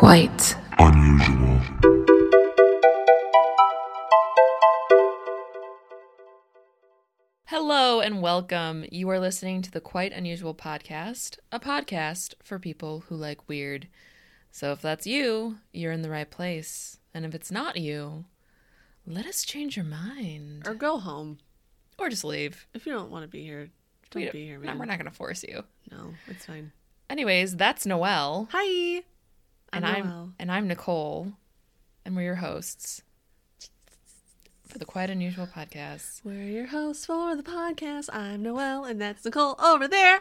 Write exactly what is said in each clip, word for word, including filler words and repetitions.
quite unusual. Hello and welcome. You are listening to the Quite Unusual Podcast, a podcast for people who like weird. So if that's you, you're in the right place. And if it's not you, let us change your mind. Or go home. Or just leave. If you don't want to be here, don't We be here, no, man. we're not going to force you. No, it's fine. Anyways, that's Noelle. Hi. And I'm I'm Noelle. and I'm Nicole. And we're your hosts for the Quite Unusual Podcast. We're your hosts for the podcast. I'm Noelle, and that's Nicole over there.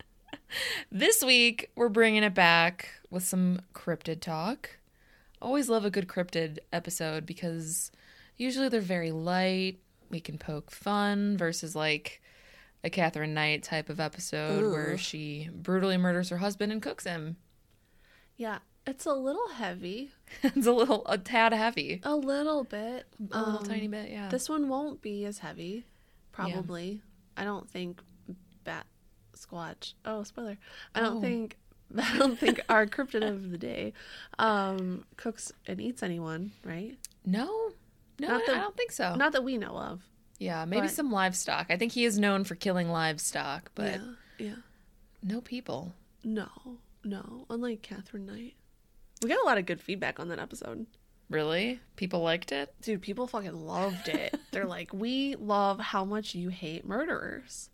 This week, we're bringing it back with some cryptid talk. Always love a good cryptid episode because usually they're very light. We can poke fun versus like a Catherine Knight type of episode Ooh. where she brutally murders her husband and cooks him. Yeah, it's a little heavy. It's a little, a tad heavy. A little bit. A little Um, tiny bit, yeah. This one won't be as heavy, probably. I don't think Bat Squatch. Oh, spoiler. I don't Oh. think I don't think our cryptid of the day um, cooks and eats anyone, right? No, no, Not I, that- I don't think so. Not that we know of. yeah, maybe but- some livestock. I think he is known for killing livestock, but yeah, yeah. no people. No, no. Unlike Catherine Knight. We got a lot of good feedback on that episode. Really? People liked it? Dude, people fucking loved it. They're like, we love how much you hate murderers.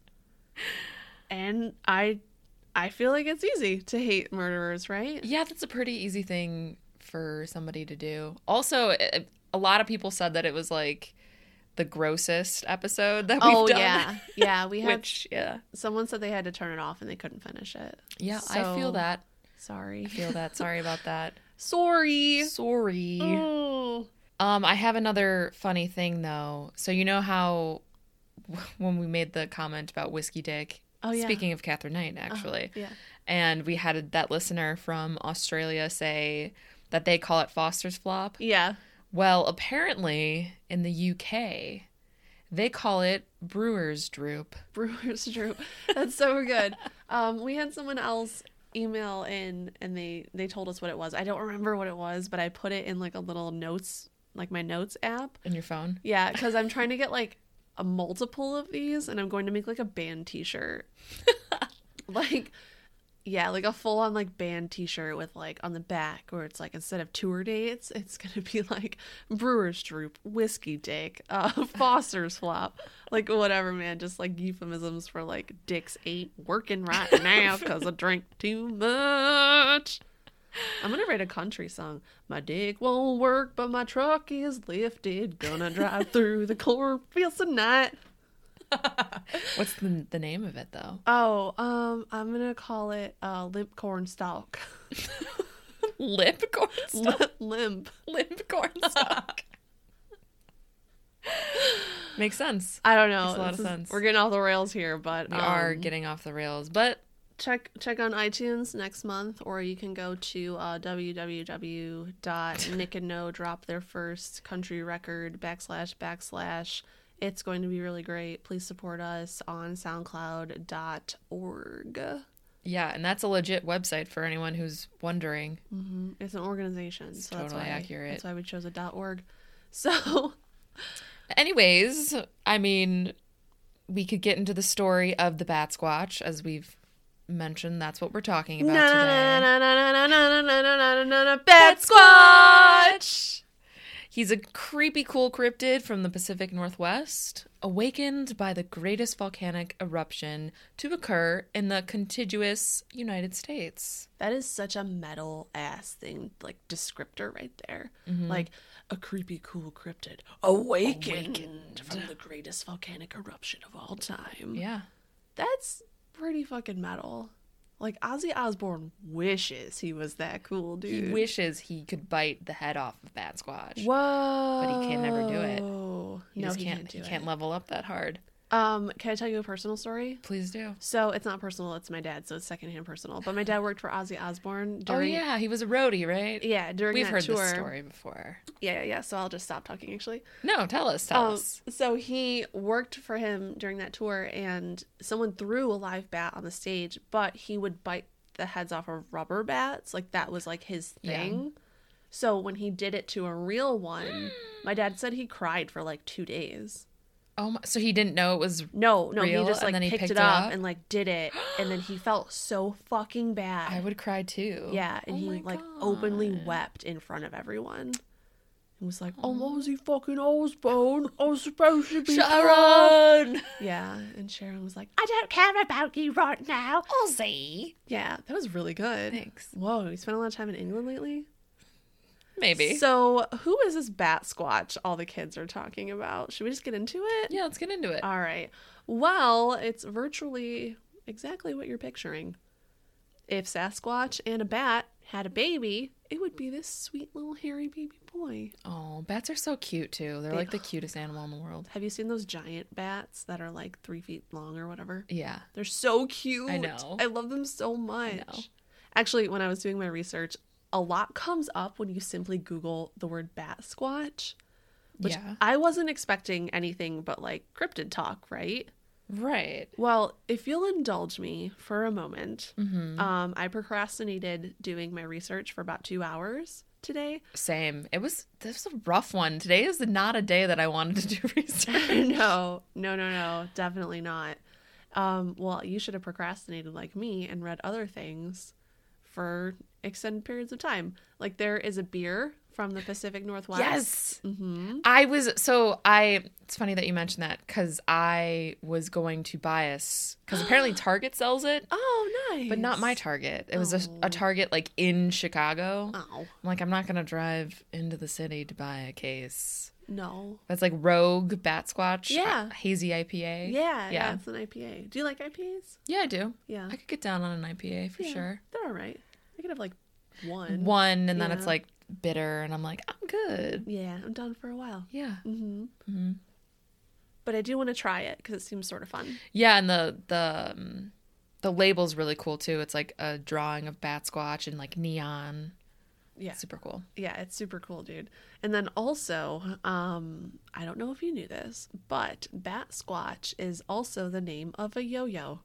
And I I feel like it's easy to hate murderers, right? Yeah, that's a pretty easy thing for somebody to do. Also, it, a lot of people said that it was like the grossest episode that we've Oh, done. yeah. Yeah, we had Which, yeah. someone said they had to turn it off and they couldn't finish it. Yeah, I feel So, that. Sorry. I feel that. Sorry about that. Sorry. Sorry. Oh. Um, I have another funny thing, though. So you know how when we made the comment about Whiskey Dick, Oh, yeah. speaking of Catherine Knight, actually, Yeah. and we had that listener from Australia say that they call it Foster's Flop. Yeah. Well, apparently in the U K, they call it Brewer's Droop. Brewer's Droop. That's so good. Um, we had someone else email in and they they told us what it was. I don't remember what it was, but I put it in like a little notes, like my notes app. In your phone? Yeah, because I'm trying to get like a multiple of these and I'm going to make like a band t-shirt. Like, yeah, like a full-on like band t-shirt with like on the back where it's like instead of tour dates, it's gonna be like Brewer's Droop, Whiskey Dick, uh, Foster's Flop, like whatever, man. Just like euphemisms for like dicks ain't working right now because I drink too much. I'm gonna write a country song. My dick won't work, but my truck is lifted. Gonna drive through the cornfields tonight. What's the, the name of it, though? Oh, um, I'm gonna call it uh, limp corn stalk. Lip cornstalk? Limp, limp. Lip cornstalk. Makes sense. I don't know. Makes a lot This of is- sense. We're getting off the rails here, but We are um, getting off the rails, but check check on iTunes next month, or you can go to uh, www dot nick and no drop their first country record backslash backslash. It's going to be really great. Please support us on soundcloud dot org. yeah, and that's a legit website for anyone who's wondering. Mm-hmm. It's an organization, so that's totally why accurate. that's why we chose a .org. So, Anyways, I mean, we could get into the story of the Bat Squatch, as we've mentioned. That's what we're talking about today. Bat Squatch. He's a creepy, cool cryptid from the Pacific Northwest, awakened by the greatest volcanic eruption to occur in the contiguous United States. That is such a metal ass thing, like descriptor right there. Mm-hmm. Like a creepy, cool cryptid awakened, from the greatest volcanic eruption of all time. Yeah. That's pretty fucking metal. Like Ozzy Osbourne wishes he was that cool, dude. He wishes he could bite the head off of Bat Squatch. Whoa! But he can never do it. He He no, just he can't, can't do he it. can't level up that hard. Um, can I tell you a personal story? Please do. So it's not personal, it's my dad, so it's secondhand personal. But my dad worked for Ozzy Osbourne during oh, yeah. He was a roadie, right? yeah, during We've that heard tour. this story before. Yeah, yeah, yeah. So I'll just stop talking actually. No, tell us. Tell Um, us. so he worked for him during that tour and someone threw a live bat on the stage, but he would bite the heads off of rubber bats. Like that was like his Yeah. thing. So when he did it to a real one, my dad said he cried for like two days. Oh my, so he didn't know it was No, no, real, he just and like then he picked, picked it it up, up? and like did it, and then he felt so fucking bad. I would cry too. Yeah, and Oh he my like God. openly wept in front of everyone. He was like, "Oh, Ozzy fucking Osbourne, I was supposed to be tough." Sharon! Yeah, and Sharon was like, "I don't care about you right now." Ozzy! Yeah, that was really good. Thanks. Whoa, you spent a lot of time in England lately? Maybe. So, who is this bat squatch all the kids are talking about? Should we just get into it? Yeah, let's get into it. All right. Well, it's virtually exactly what you're picturing. If Sasquatch and a bat had a baby, it would be this sweet little hairy baby boy. Oh, bats are so cute too. They're They- like the cutest animal in the world. Have you seen those giant bats that are like three feet long or whatever? Yeah. They're so cute. I know. I love them so much. know. Actually, when I was doing my research, a lot comes up when you simply Google the word bat squatch, which Yeah. I wasn't expecting anything but like cryptid talk, right? Right. Well, if you'll indulge me for a moment, Mm-hmm. um, I procrastinated doing my research for about two hours today. Same. It was this was a rough one. Today is not a day that I wanted to do research. no, no, no, no, definitely not. Um, well, you should have procrastinated like me and read other things for extended periods of time. Like there is a beer from the Pacific Northwest. Yes. Mm-hmm. I was so I. It's funny that you mentioned that because I was going to buy us because apparently Target sells it, Oh, nice. but not my Target. It was a, Oh. a Target like in Chicago. Oh, I'm like, I'm not gonna drive into the city to buy a case. no. That's like Rogue Bat Squatch, Yeah. uh, hazy I P A. Yeah, yeah, yeah, it's an I P A. Do you like I P As? yeah. I do. Yeah. I could get down on an I P A for Yeah, sure. They're all right. I could have like one. One, and then Yeah. it's like bitter, and I'm like, I'm good. Yeah, I'm done for a while. Yeah. Mm-hmm. hmm But I do want to try it because it seems sort of fun. Yeah, and the the um, the label's really cool too. It's like a drawing of Bat Squatch and like neon. Yeah. Super cool. Yeah, it's super cool, dude. And then also, um, I don't know if you knew this, but Bat Squatch is also the name of a yo-yo.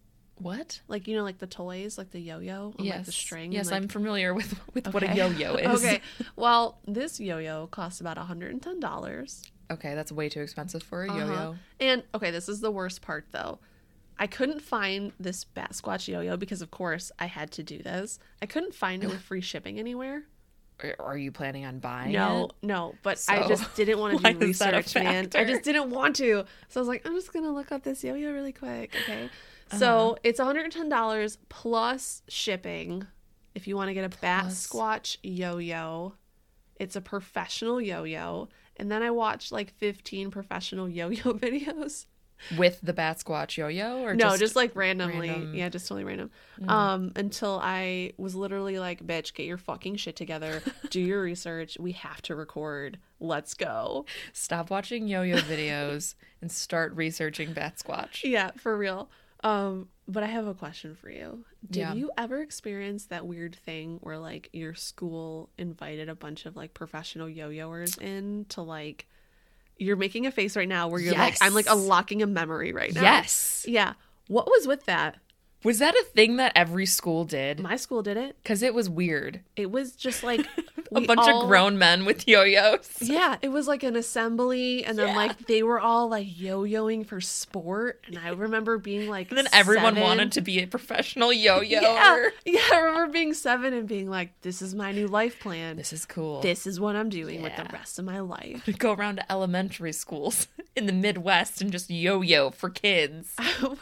What? Like, you know, like the toys, like the yo-yo on yes. like the string. Yes, and, like... I'm familiar with with what a Okay. yo-yo is. Okay. Well, this yo-yo costs about one hundred ten dollars. Okay, that's way too expensive for a Uh-huh. yo-yo. And, okay, this is the worst part, though. I couldn't find this Bat Squatch yo-yo because, of course, I had to do this. I couldn't find it with free shipping anywhere. Are, are you planning on buying No, it? no, but I So, just didn't want to why do is that a research, man. I factor? just didn't want to. So I was like, I'm just going to look up this yo-yo really quick, okay? So Uh-huh. it's one hundred ten dollars plus shipping if you want to get a Bat Plus- Squatch yo-yo. It's a professional yo-yo. And then I watched like fifteen professional yo-yo videos. With the Bat Squatch yo-yo, or No, just, just, like randomly. random- Yeah, just totally random. Mm. Um, until I was literally like, bitch, get your fucking shit together. Do your research. We have to record. Let's go. stop watching yo-yo videos and start researching Bat Squatch. Yeah, for real. Um, but I have a question for you. Did Yeah. you ever experience that weird thing where like your school invited a bunch of like professional yo-yoers in to like you're making a face right now where you're like, I'm like Yes. unlocking a memory right now. Yes. Yeah. What was with that? Was that a thing that every school did? My school did it. Because it was weird. It was just like A we bunch all- of grown men with yo-yos. Yeah, it was like an assembly, and then Yeah. like they were all like yo-yoing for sport, and I remember being like, And then everyone seven. wanted to be a professional yo-yo. Yeah, yeah. I remember being seven and being like, "This is my new life plan. This is cool. This is what I'm doing with the Yeah. rest of my life." Go around to elementary schools in the Midwest and just yo-yo for kids.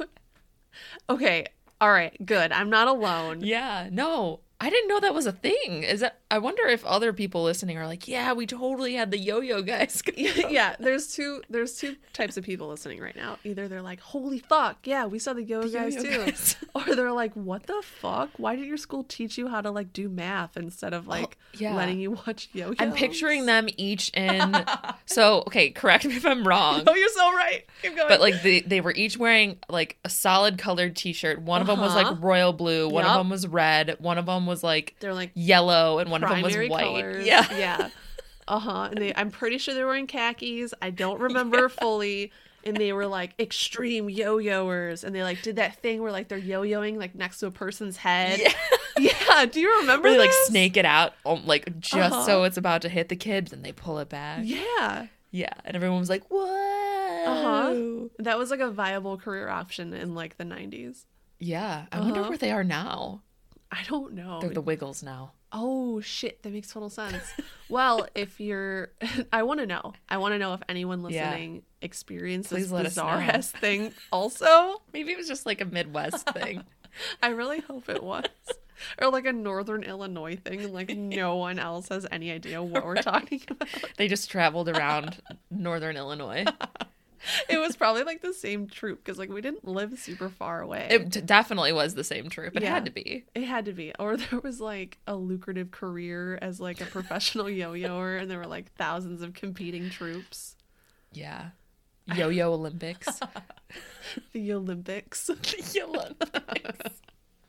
Okay, all right, good. I'm not alone. Yeah, no, I didn't know that was a thing. Is that? I wonder if other people listening are like, yeah, we totally had the yo-yo guys. Yeah, there's two there's two types of people listening right now. Either they're like, "Holy fuck, yeah, we saw the yo-yo guys yo-yo too," guys. or they're like, "What the fuck? Why did your school teach you how to like do math instead of like yeah. letting you watch yo-yos?" I'm picturing them each in. So, okay, correct me if I'm wrong. Oh, you're so right. Keep going. But like they, they were each wearing like a solid colored t-shirt. One of them was Uh-huh. like royal blue. One Yup. of them was red. One of them was like they're like yellow, and one of them was primary white. colors. Yeah. Yeah. Uh-huh. And they I'm pretty sure they were wearing khakis. I don't remember fully. and they were like extreme yo-yoers, and they like did that thing where like they're yo-yoing like next to a person's head. Yeah. Yeah, do you remember Or they like this? snake it out, um, like just Uh-huh. so it's about to hit the kid, but then they pull it back. Yeah. Yeah, and everyone was like, "Whoa!" Uh-huh. That was like a viable career option in like the nineties. Yeah, I wonder Uh-huh. where they are now. I don't know. They're the Wiggles now. Oh shit, that makes total sense. Well, if you're I want to know. I want to know if anyone Yeah. listening experienced Please this let us bizarre know. ass thing also. Maybe it was just like a Midwest thing. I really hope it was. Or like a Northern Illinois thing, and like no one else has any idea what we're talking about. They just traveled around Northern Illinois. It was probably like the same troop because like we didn't live super far away. It d- definitely was the same troop. It Yeah. had to be. It had to be. Or there was like a lucrative career as like a professional yo-yoer, and there were like thousands of competing troops. Yeah. Yo-Yo Olympics. The Olympics. The Olympics.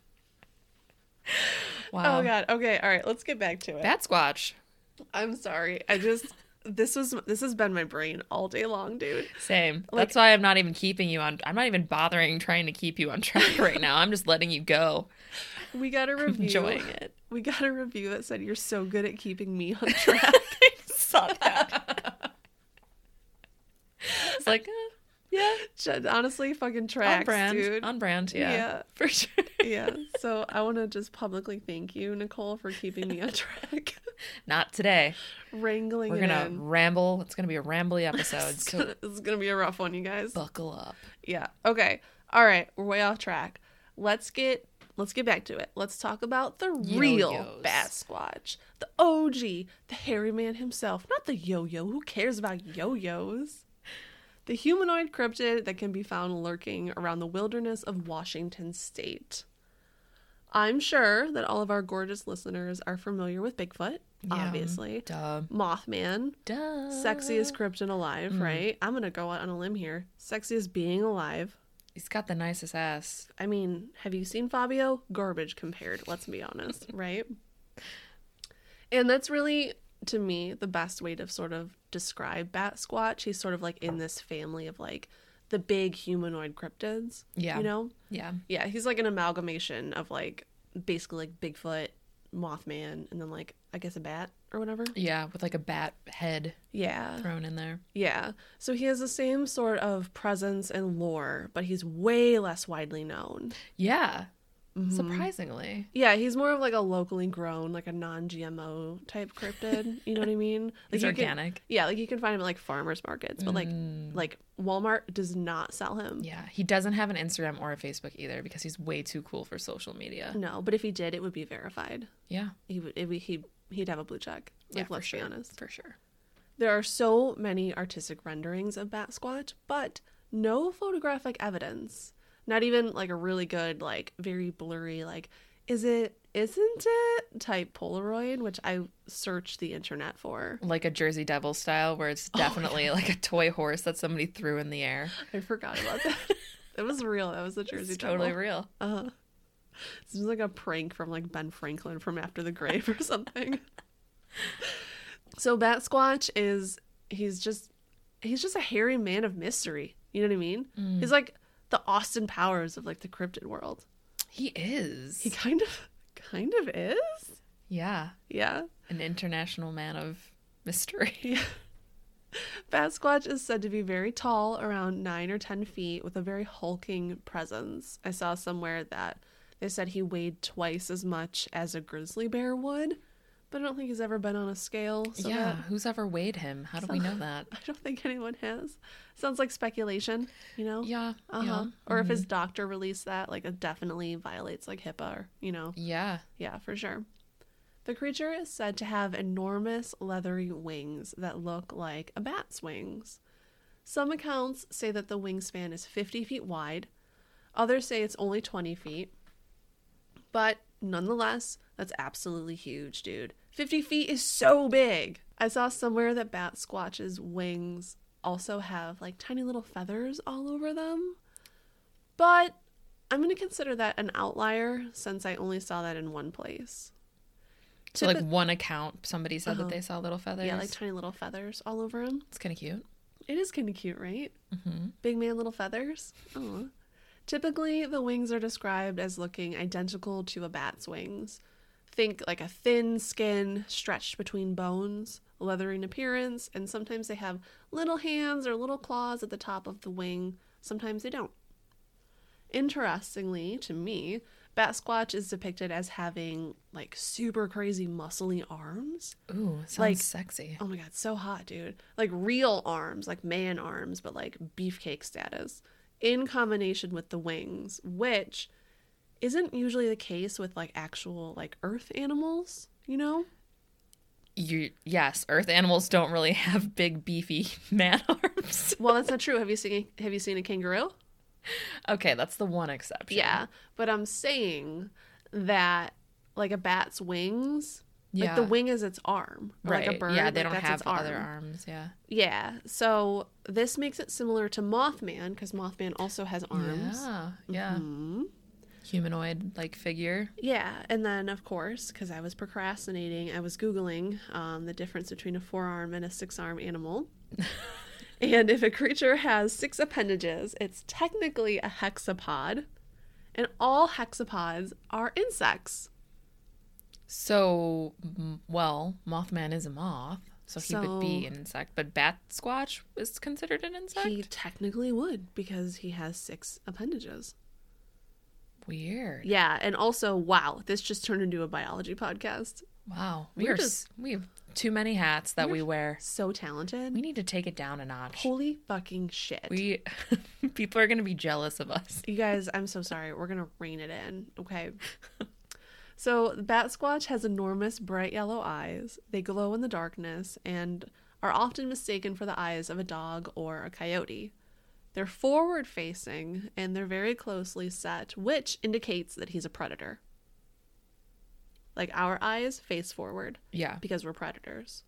Wow. Oh god. Okay, all right, let's get back to it. Bat Squatch. I'm sorry. I just this was this has been my brain all day long, dude. Same. Like- That's why I'm not even keeping you on. I'm not even bothering trying to keep you on track right now. I'm just letting you go. We got a review. Enjoying it. We got a review that said you're so good at keeping me on track. I saw that. It's like, eh, yeah, J- Honestly, fucking tracks, on brand. dude. On brand, yeah. Yeah. For sure. Yeah. So I want to just publicly thank you, Nicole, for keeping me on track. Not today. Wrangling We're it gonna in. ramble. It's gonna be a rambly episode. It's So gonna, it's gonna be a rough one, you guys. buckle up. Yeah. Okay. All right. We're way off track. Let's get let's get back to it. Let's talk about the real Yo-yos. Bat Squatch, the O G, the hairy man himself, not the yo-yo. Who cares about yo-yos? The humanoid cryptid that can be found lurking around the wilderness of Washington State. I'm sure that all of our gorgeous listeners are familiar with Bigfoot, Yeah. obviously. Duh. Mothman, Duh. sexiest cryptid alive, Mm. right? I'm gonna go out on a limb here. Sexiest being alive. He's got the nicest ass. I mean, have you seen Fabio? Garbage compared, let's be honest, right? And that's really, to me, the best way to sort of describe Bat Squatch. He's sort of like in this family of like the big humanoid cryptids. Yeah. You know? Yeah. Yeah, he's like an amalgamation of like basically like Bigfoot, Mothman, and then like I guess a bat or whatever. Yeah, with like a bat head Yeah. thrown in there. Yeah. So he has the same sort of presence and lore, but he's way less widely known. Yeah. Mhm. Surprisingly. Yeah, he's more of like a locally grown, like a non-G M O type cryptid. You know what I mean? Like He's you can- organic. yeah, like you can find him at like farmers markets, but like Mm. like Walmart does not sell him. Yeah, he doesn't have an Instagram or a Facebook either because he's way too cool for social media. No, but if he did, it would be verified. Yeah, He would. It would he he'd have a blue check. Like, yeah, for let's sure. be honest. For sure. There are so many artistic renderings of Bat Squatch, but no photographic evidence. Not even like a really good, like very blurry, like, is it, isn't it type Polaroid, which I searched the internet for. Like a Jersey Devil style, where it's definitely like a toy horse that somebody threw in the air. I forgot about that. It was real. That was the Jersey It's Devil. totally real. Uh-huh. This was like a prank from like Ben Franklin from After the Grave or something. So Bat Squatch is he's just he's just a hairy man of mystery. You know what I mean? Mm. He's like the Austin Powers of like the cryptid world. He is. He kind of kind of is. Yeah, Yeah. an international man of mystery. Yeah. Bat Squatch is said to be very tall, around nine or ten feet, with a very hulking presence. I saw somewhere that they said he weighed twice as much as a grizzly bear would, but I don't think he's ever been on a scale. So yeah, that, who's ever weighed him? How do we know that? I don't think anyone has. Sounds like speculation, you know? Yeah, Uh-huh. yeah, Or if mhm. his doctor released that, like it definitely violates like HIPAA or, you know. Yeah. Yeah, for sure. The creature is said to have enormous leathery wings that look like a bat's wings. Some accounts say that the wingspan is fifty feet wide. Others say it's only twenty feet. But nonetheless, that's absolutely huge, dude. fifty feet is so big. I saw somewhere that Bat Squatch's wings also have like tiny little feathers all over them. But I'm going to consider that an outlier since I only saw that in one place. So like Typi- one account, somebody said Uh-huh. that they saw little feathers. Yeah, like tiny little feathers all over him. It's kind of cute. It is kind of cute, right? Mm-hmm. Big man, little feathers. Aw. Typically, the wings are described as looking identical to a bat's wings. Think like a thin skin stretched between bones, leathery in appearance, and sometimes they have little hands or little claws at the top of the wing. Sometimes they don't. Interestingly, to me, Bat Squatch is depicted as having like super crazy muscly arms. Ooh, sounds Like- sexy. Oh my god, so hot, dude. Like real arms, like man arms, but like beefcake status, in combination with the wings, which isn't usually the case with like actual like earth animals, you know? You yes, earth animals don't really have big beefy man arms. Well, that's not true. Have you seen have you seen a kangaroo? Okay, that's the one exception. Yeah, but I'm saying that like a bat's wings, Yeah. like the wing is its arm, or right. like a bird. Yeah, they like, don't that's have its other arm. arms. Yeah. Yeah, so this makes it similar to Mothman because Mothman also has arms. Yeah. Yeah. Mhm. Humanoid like figure. Yeah, and then of course, because I was procrastinating, I was Googling um, the difference between a four-arm and a six-arm animal. And if a creature has six appendages, it's technically a hexapod, and all hexapods are insects. So, m- well, Mothman is a moth, so he would be So- an insect. But Bat Squatch is considered an insect? He technically would because he has six appendages. Weird. Yeah, and also, wow, this just turned into a biology podcast. Wow. We We're are just- s- we have too many hats that we wear. So talented. We need to take it down a notch. Holy fucking shit. We people are going to be jealous of us. You guys, I'm so sorry. We're going to rein it in, okay? So, the Bat Squatch has enormous bright yellow eyes. They glow in the darkness and are often mistaken for the eyes of a dog or a coyote. They're forward facing and they're very closely set, which indicates that he's a predator. Like our eyes face forward Yeah. because we're predators.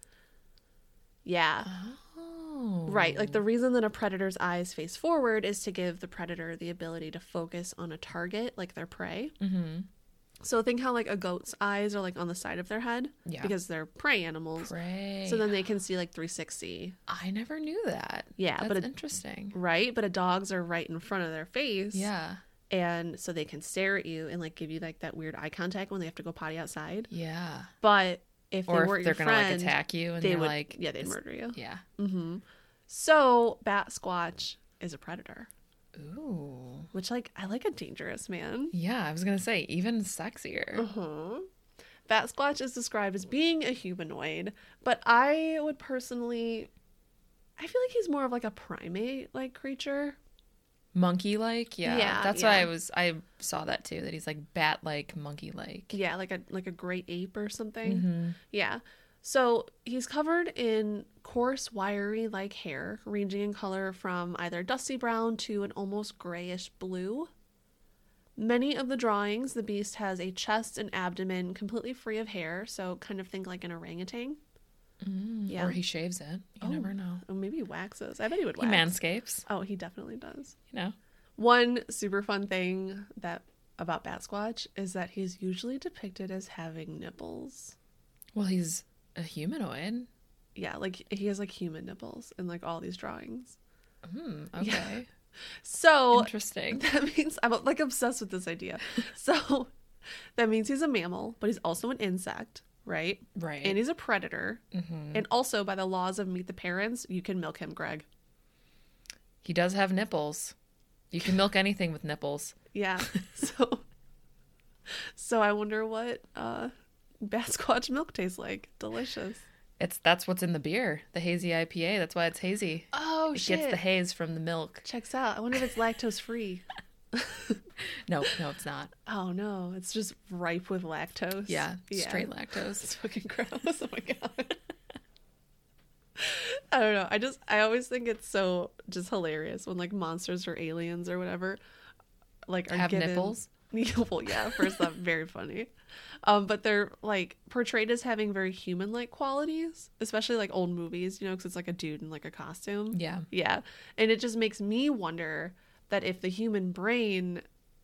Yeah. Oh. Right. Like the reason that a predator's eyes face forward is to give the predator the ability to focus on a target, like their prey. Mm-hmm. So think how like a goat's eyes are like on the side of their head Yeah. because they're prey animals. Prey. So then they can see like three sixty. I never knew that. Yeah, That's but it- interesting. Right? But a dog's are right in front of their face. Yeah. And so they can stare at you and like give you like that weird eye contact when they have to go potty outside. Yeah. But if they Or weren't if they're your gonna friend, like attack you and they they're would like yeah, they'd it's- murder you. Yeah. Mm-hmm. So Bat Squatch is a predator. Ooh. Which, like, I like a dangerous man. Yeah, I was gonna say even sexier. Uh-huh. Bat Squatch is described as being a humanoid, but I would personally... I feel like he's more of, like, a primate-like creature. Monkey like, yeah. Yeah, That's why yeah. I was I saw that too, that he's like bat like, monkey like. Yeah, like a like a great ape or something. Mm-hmm. Yeah. So he's covered in coarse, wiry-like hair, ranging in color from either dusty brown to an almost grayish blue. Many of the drawings, the beast has a chest and abdomen completely free of hair, so kind of think like an orangutan. Mm, Yeah. Or he shaves it. You Oh. never know. Or maybe he waxes. I bet he would He wax. manscapes, Oh, he definitely does. you know. One super fun thing that about Bat Squatch is that he's usually depicted as having nipples. Well, he's a humanoid. Yeah, like he has like human nipples in like all these drawings. Mm, okay. So Interesting. that means I'm like obsessed with this idea. So that means he's a mammal, but he's also an insect, right? Right. And he's a predator. Mhm. And also by the laws of Meet the Parents, you can milk him, Greg. He does have nipples. You can milk anything with nipples. Yeah. So so I wonder what uh Bat Squatch milk tastes like. Delicious. It's that's what's in the beer, the hazy I P A. That's why it's hazy. Oh It shit. gets the haze from the milk. Checks out. I wonder if it's lactose free. No, no, it's not. Oh no, it's just ripe with lactose. Yeah, straight lactose. It's fucking gross. Oh my god. I don't know. I just I always think it's so just hilarious when like monsters or aliens or whatever like are Have given... nipples? Well, yeah, first that's very funny. Um, but they're like portrayed as having very human-like qualities, especially like old movies, you know, because it's like a dude in like a costume. Yeah. Yeah, and it just makes me wonder that if the human brain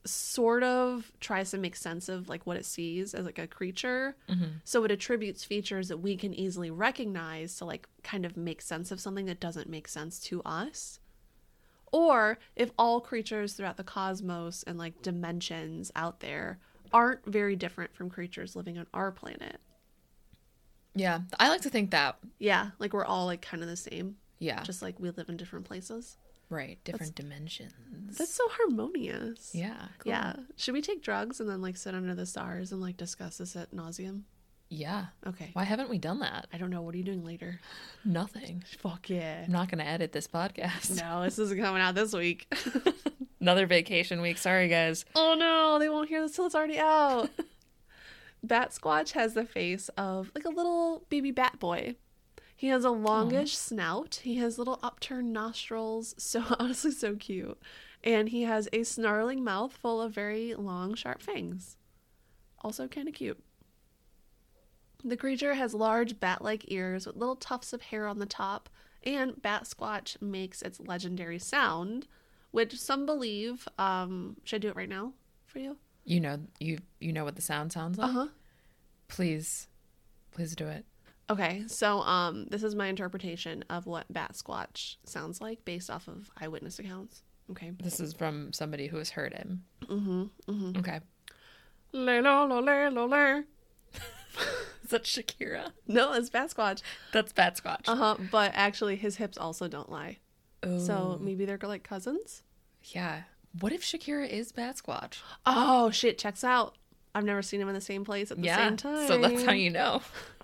sort of tries to make sense of like what it sees as like a creature. Mm-hmm. So it attributes features that we can easily recognize to like kind of make sense of something that doesn't make sense to us. Or if all creatures throughout the cosmos and like dimensions out there aren't very different from creatures living on our planet. Yeah, I like to think that. Yeah, like we're all like kind of the same. Yeah. Just like we live in different places. Right, different that's, dimensions. That's so harmonious. Yeah, cool. Yeah. Should we take drugs and then like sit under the stars and like discuss this at nauseum? Yeah. Okay. Why haven't we done that? I don't know. What are you doing later? Nothing. Fuck yeah. I'm not going to edit this podcast. No, this isn't coming out this week. Another vacation week. Sorry, guys. Oh no, they won't hear this till it's already out. Bat Squatch has the face of like a little baby bat boy. He has a longish Aww. snout. He has little upturned nostrils. So honestly, so cute. And he has a snarling mouth full of very long, sharp fangs. Also kind of cute. The creature has large bat-like ears with little tufts of hair on the top. And Bat Squatch makes its legendary sound, which some believe... Um, should I do it right now for you? You know, you you know what the sound sounds like? Uh-huh. Please. Please do it. Okay, so um, this is my interpretation of what Bat Squatch sounds like based off of eyewitness accounts. Okay. This is from somebody who has heard him. Mm-hmm. Mm-hmm. Okay. Le lo lo le lo le. Is that Shakira? No, it's Bat Squatch. That's Bat Squatch. Uh-huh, but actually his hips also don't lie. Ooh. So maybe they're like cousins? Yeah. What if Shakira is Bat Squatch? Oh, shit, checks out. I've never seen him in the same place at the yeah, same time. So that's how you know.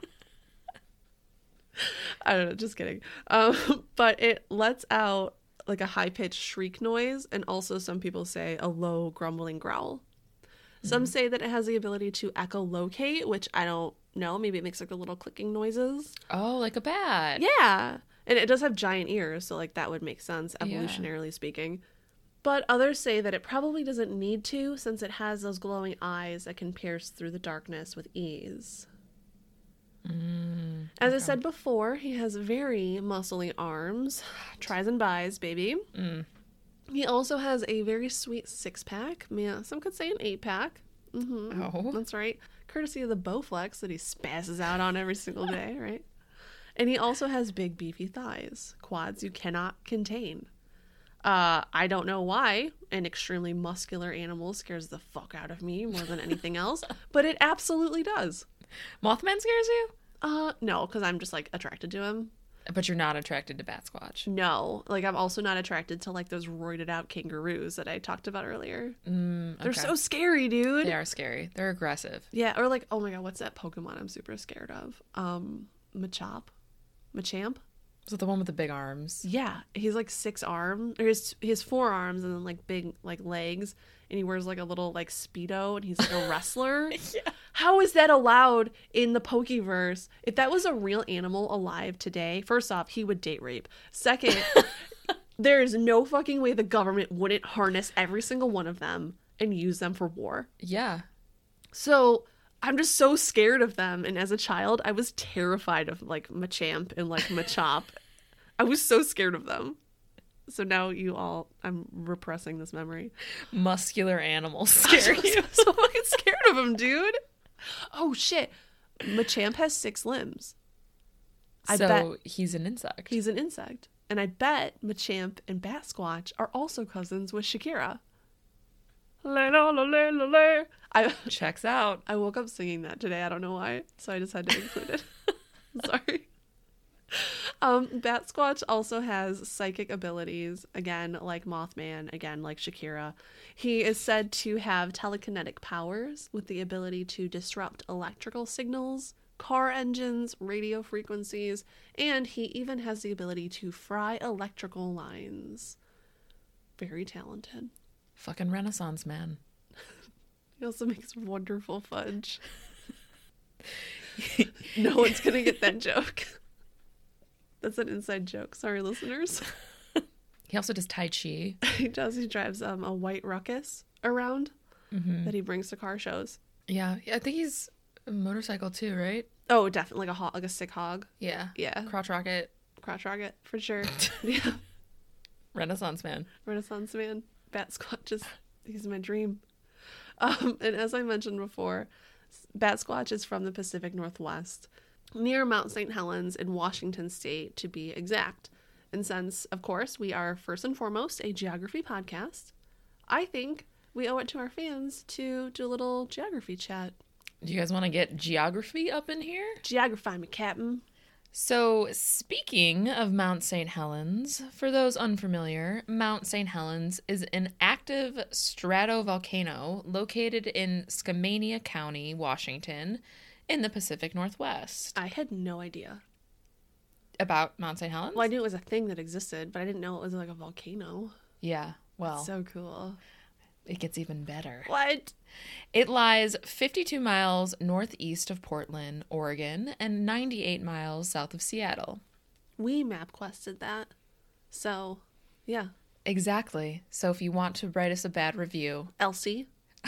I don't know, just kidding. Um, but it lets out like a high-pitched shriek noise, and also some people say a low grumbling growl. Mm-hmm. Some say that it has the ability to echolocate, which I don't know. Maybe it makes like a little clicking noises. Oh, like a bat. Yeah. And it does have giant ears, so like that would make sense, evolutionarily yeah. speaking. But others say that it probably doesn't need to, since it has those glowing eyes that can pierce through the darkness with ease. Mm, As okay. I said before, he has very muscly arms. Tries and buys, baby. Mm. He also has a very sweet six-pack. Yeah, some could say an eight-pack. Mm-hmm. Oh. That's right. Courtesy of the Bowflex that he spazzes out on every single day, right? And he also has big, beefy thighs. Quads you cannot contain. Uh, I don't know why an extremely muscular animal scares the fuck out of me more than anything else, but it absolutely does. Mothman scares you? Uh, no, because I'm just, like, attracted to him. But you're not attracted to Bat Squatch? No. Like, I'm also not attracted to, like, those roided out kangaroos that I talked about earlier. Mm, okay. They're so scary, dude. They are scary. They're aggressive. Yeah, or, like, oh my god, what's that Pokemon I'm super scared of? Um, Machop? Machamp? Is it the one with the big arms? Yeah. He's, like, six arms. Or his, his four arms and then, like, big, like, legs. And he wears, like, a little, like, Speedo. And he's, like, a wrestler. Yeah. How is that allowed in the Pokeverse? If that was a real animal alive today, first off, he would date rape. Second, there is no fucking way the government wouldn't harness every single one of them and use them for war. Yeah. So I'm just so scared of them. And as a child, I was terrified of like Machamp and like Machop. I was so scared of them. So now you all, I'm repressing this memory. Muscular animals scare you. I'm so fucking scared of him, dude. Oh shit. Machamp has six limbs. I so bet he's an insect. He's an insect. And I bet Machamp and Bat Squatch are also cousins with Shakira. I Checks out. I woke up singing that today. I don't know why. So I just had to include it. Sorry. Um, Bat Squatch also has psychic abilities, again, like Mothman, again, like Shakira. He is said to have telekinetic powers with the ability to disrupt electrical signals, car engines, radio frequencies, and he even has the ability to fry electrical lines. Very talented. Fucking Renaissance man. He also makes wonderful fudge. No one's gonna get that joke. That's an inside joke. Sorry, listeners. He also does Tai Chi. He does. He drives um, a white ruckus around mm-hmm. that he brings to car shows. Yeah. I think he's a motorcycle too, right? Oh, definitely. Like a, ho- like a sick hog. Yeah. Yeah. Crotch rocket. Crotch rocket, for sure. Yeah. Renaissance man. Renaissance man. Bat Squatch is, he's my dream. Um, and as I mentioned before, Bat Squatch is from the Pacific Northwest, near Mount Saint Helens in Washington State, to be exact. And since, of course, we are first and foremost a geography podcast, I think we owe it to our fans to do a little geography chat. Do you guys want to get geography up in here? Geography me, Captain. So, speaking of Mount Saint Helens, for those unfamiliar, Mount Saint Helens is an active stratovolcano located in Skamania County, Washington, in the Pacific Northwest. I had no idea. About Mount Saint Helens? Well, I knew it was a thing that existed, but I didn't know it was like a volcano. Yeah, well, So cool. it gets even better. What? It lies fifty-two miles northeast of Portland, Oregon, and ninety-eight miles south of Seattle. We MapQuested that. So, yeah. Exactly. So if you want to write us a bad review Elsie,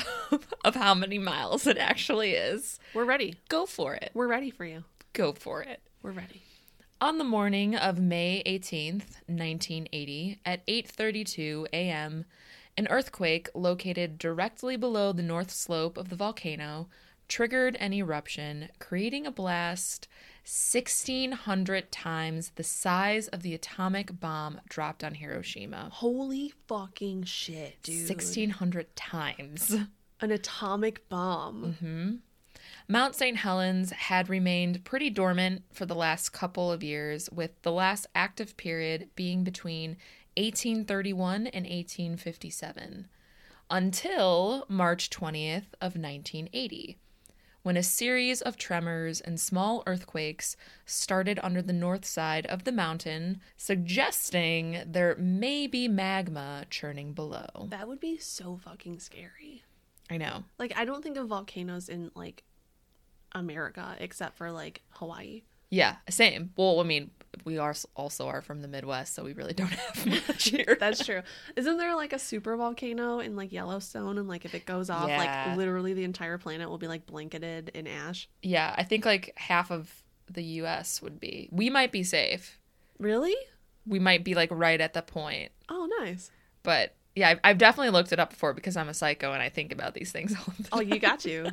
of how many miles it actually is, we're ready. go for it. We're ready for you. Go for it. We're ready. On the morning of May eighteenth, nineteen eighty, at eight thirty-two a.m., an earthquake located directly below the north slope of the volcano triggered an eruption, creating a blast sixteen hundred times the size of the atomic bomb dropped on Hiroshima. Holy fucking shit, dude. sixteen hundred times. An atomic bomb. Mm-hmm. Mount Saint Helens had remained pretty dormant for the last couple of years, with the last active period being between eighteen thirty-one and eighteen fifty-seven, until March twentieth of nineteen eighty, when a series of tremors and small earthquakes started under the north side of the mountain, suggesting there may be magma churning below. That would be so fucking scary. I know. Like, I don't think of volcanoes in, like, America, except for, like, Hawaii. Yeah, same. Well, I mean, we are also are from the Midwest, so we really don't have much here. That's true. Isn't there, like, a super volcano in, like, Yellowstone? And, like, if it goes off, Yeah. like, literally the entire planet will be, like, blanketed in ash? Yeah, I think like half of the U S would be. We might be safe. Really? We might be like right at the point. Oh, nice. But yeah, I've, I've definitely looked it up before because I'm a psycho and I think about these things all the time. Oh, you got to.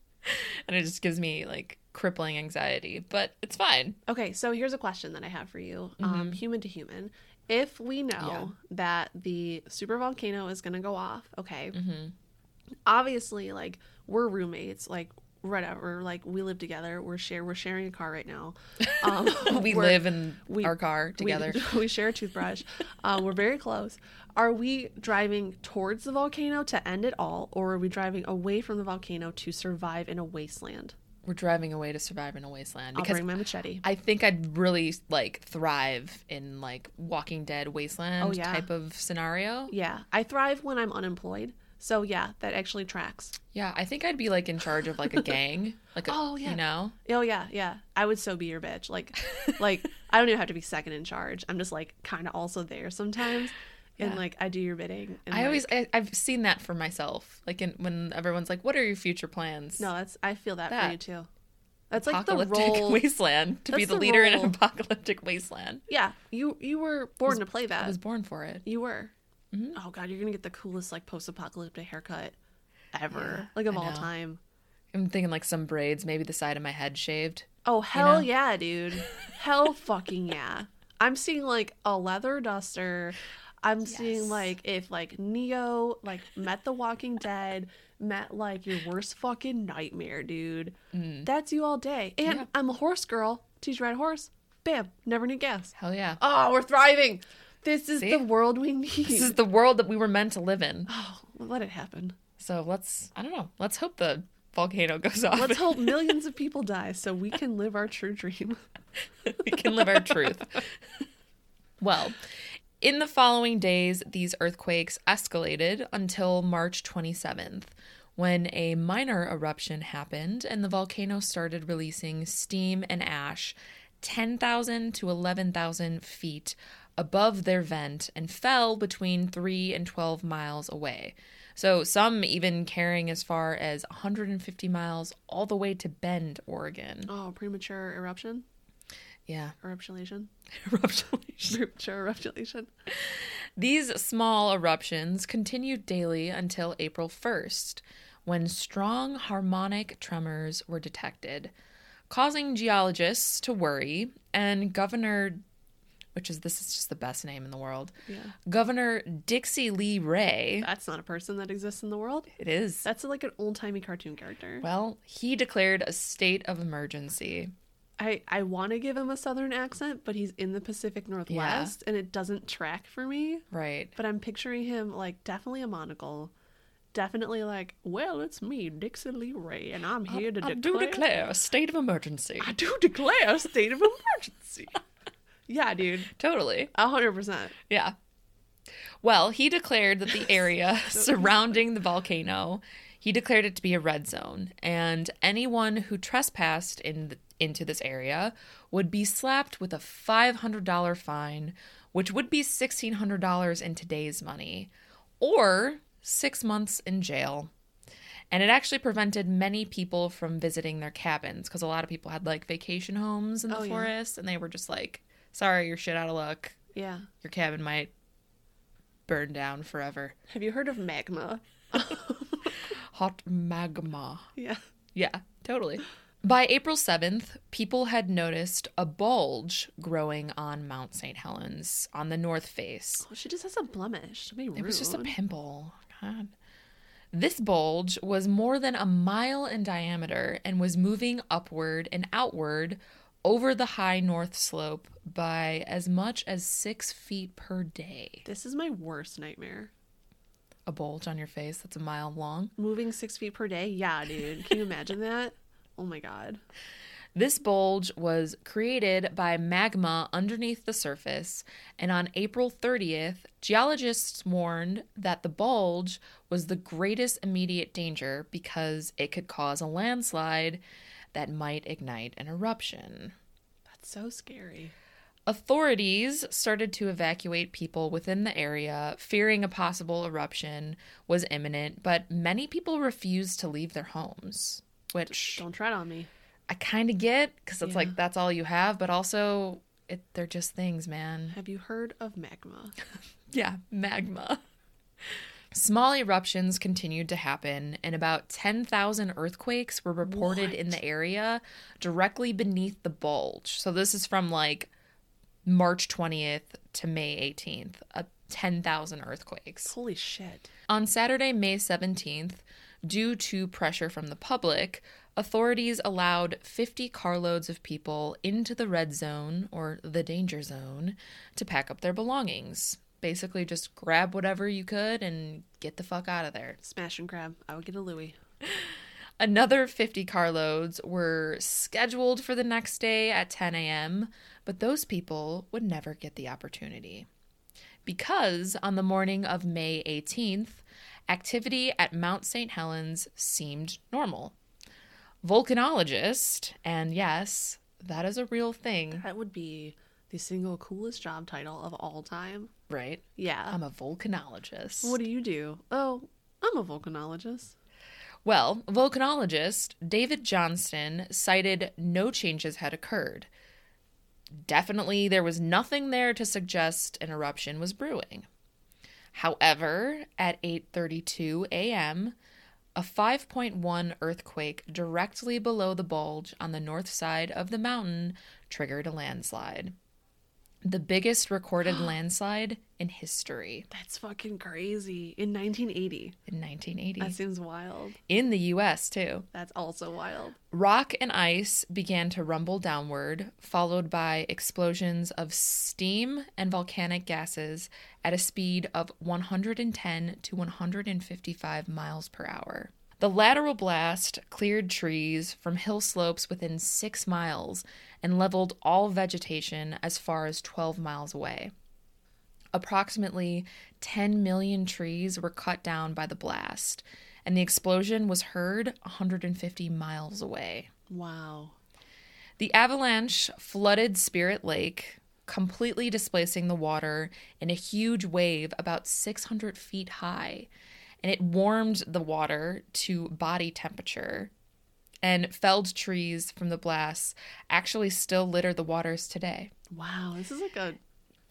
And it just gives me like crippling anxiety, but it's fine. Okay, so here's a question that I have for you, um, human to human. If we know Yeah. that the super volcano is going to go off, okay, Mm-hmm. obviously, like, we're roommates, like, whatever, like, we live together, we're share we're sharing a car right now. Um, We we're- live in we- our car we- together. We, share a toothbrush. um, we're very close. Are we driving towards the volcano to end it all, or are we driving away from the volcano to survive in a wasteland? We're driving away to survive in a wasteland I'll because bring my machete. I think I'd really like thrive in like Walking Dead wasteland Oh, yeah. type of scenario. Yeah, I thrive when I'm unemployed. So yeah, that actually tracks. Yeah, I think I'd be like in charge of like a gang, like a, Oh, yeah. you know. Oh yeah, yeah. I would so be your bitch. Like, like I don't even have to be second in charge. I'm just like kind of also there sometimes, and Yeah. like I do your bidding. And I always like- I, I've seen that for myself. Like in, when everyone's like, "What are your future plans?" no, that's I feel that, for That. you too. That's like the Apocalyptic role. wasteland to be That's the the leader in an role. apocalyptic wasteland. Yeah, you you were born to play I that. was born for it. You were. Mhm. Oh god, you're gonna get the coolest like post-apocalyptic haircut ever, Yeah, like of I all know. time. I'm thinking like some braids, maybe the side of my head shaved. Oh hell know? yeah, dude! Hell fucking yeah! I'm seeing like a leather duster. I'm seeing Yes. like if like Neo like met the Walking Dead, met like your worst fucking nightmare, dude. Mm. That's you all day. And Yeah. I'm a horse girl. Teach you ride a horse. Bam. Never need gas. Hell yeah. Oh, we're thriving. This is See? the world we need. This is the world that we were meant to live in. Oh, let it happen. So let's, I don't know, let's hope the volcano goes off. Let's hope millions of people die so we can live our true dream. we can live our truth. Well, in the following days, these earthquakes escalated until March twenty-seventh, when a minor eruption happened and the volcano started releasing steam and ash ten thousand to eleven thousand feet above their vent and fell between three and twelve miles away. So some even carrying as far as one hundred fifty miles all the way to Bend, Oregon. Oh, premature eruption? Yeah. Eruptionation? Eruption. Premature eruptionation. These small eruptions continued daily until April first, when strong harmonic tremors were detected, causing geologists to worry, and Governor, which is, this is just the best name in the world, Yeah. Governor Dixie Lee Ray. That's not a person that exists in the world. It is. That's like an old-timey cartoon character. Well, he declared a state of emergency. I, I want to give him a southern accent, but he's in the Pacific Northwest, and it doesn't track for me. Right. But I'm picturing him, like, definitely a monocle. Definitely like, well, it's me, Dixie Lee Ray, and I'm here to I declare... do declare a state of emergency. I do declare a state of emergency. Yeah, dude. Totally. A hundred percent. Yeah. Well, he declared that the area surrounding the volcano, he declared it to be a red zone, and anyone who trespassed in the, into this area would be slapped with a five hundred dollars fine, which would be sixteen hundred dollars in today's money, or six months in jail. And it actually prevented many people from visiting their cabins, because a lot of people had like vacation homes in the Oh, yeah. forest, and they were just like, sorry, you're shit out of luck. Yeah. Your cabin might burn down forever. Have you heard of magma? Hot magma. Yeah. Yeah, totally. By April seventh, people had noticed a bulge growing on Mount Saint Helens on the north face. Oh, she just has a blemish. Don't be rude. It was just a pimple. God. This bulge was more than a mile in diameter and was moving upward and outward over the high north slope by as much as six feet per day. This is my worst nightmare. A bulge on your face that's a mile long. Moving six feet per day? Yeah, dude. Can you imagine that? Oh my god. This bulge was created by magma underneath the surface, and on April thirtieth, geologists warned that the bulge was the greatest immediate danger because it could cause a landslide that might ignite an eruption. That's so scary. Authorities started to evacuate people within the area, fearing a possible eruption was imminent, but many people refused to leave their homes, which Don't tread on me. I kind of get, because it's Yeah. like that's all you have, but also it, they're just things, man. Have you heard of magma? Yeah, magma. Small eruptions continued to happen, and about ten thousand earthquakes were reported in the area directly beneath the bulge. So this is from like March twentieth to May eighteenth, uh, ten thousand earthquakes. Holy shit. On Saturday, May seventeenth, due to pressure from the public, authorities allowed fifty carloads of people into the red zone, or the danger zone, to pack up their belongings. Basically, just grab whatever you could and get the fuck out of there. Smash and grab. I would get a Louis. Another fifty carloads were scheduled for the next day at ten a.m., but those people would never get the opportunity. Because on the morning of May eighteenth, activity at Mount Saint Helens seemed normal. Volcanologist, and yes, that is a real thing, That would be the single coolest job title of all time. right? Yeah. I'm a volcanologist. What do you do? Oh, I'm a volcanologist. Well, volcanologist David Johnston cited no changes had occurred. Definitely, there was nothing there to suggest an eruption was brewing. However, at eight thirty-two a.m., a five point one earthquake directly below the bulge on the north side of the mountain triggered a landslide. The biggest recorded landslide in history That's fucking crazy. In nineteen eighty. in nineteen eighty. That seems wild. In the U S, too. That's also wild. Rock and ice began to rumble downward, followed by explosions of steam and volcanic gases at a speed of one hundred ten to one hundred fifty-five miles per hour. The lateral blast cleared trees from hill slopes within six miles and leveled all vegetation as far as twelve miles away. Approximately ten million trees were cut down by the blast, and the explosion was heard one hundred fifty miles away. Wow. The avalanche flooded Spirit Lake, completely displacing the water in a huge wave about six hundred feet high, and it warmed the water to body temperature. And felled trees from the blasts actually still litter the waters today. Wow. This is like a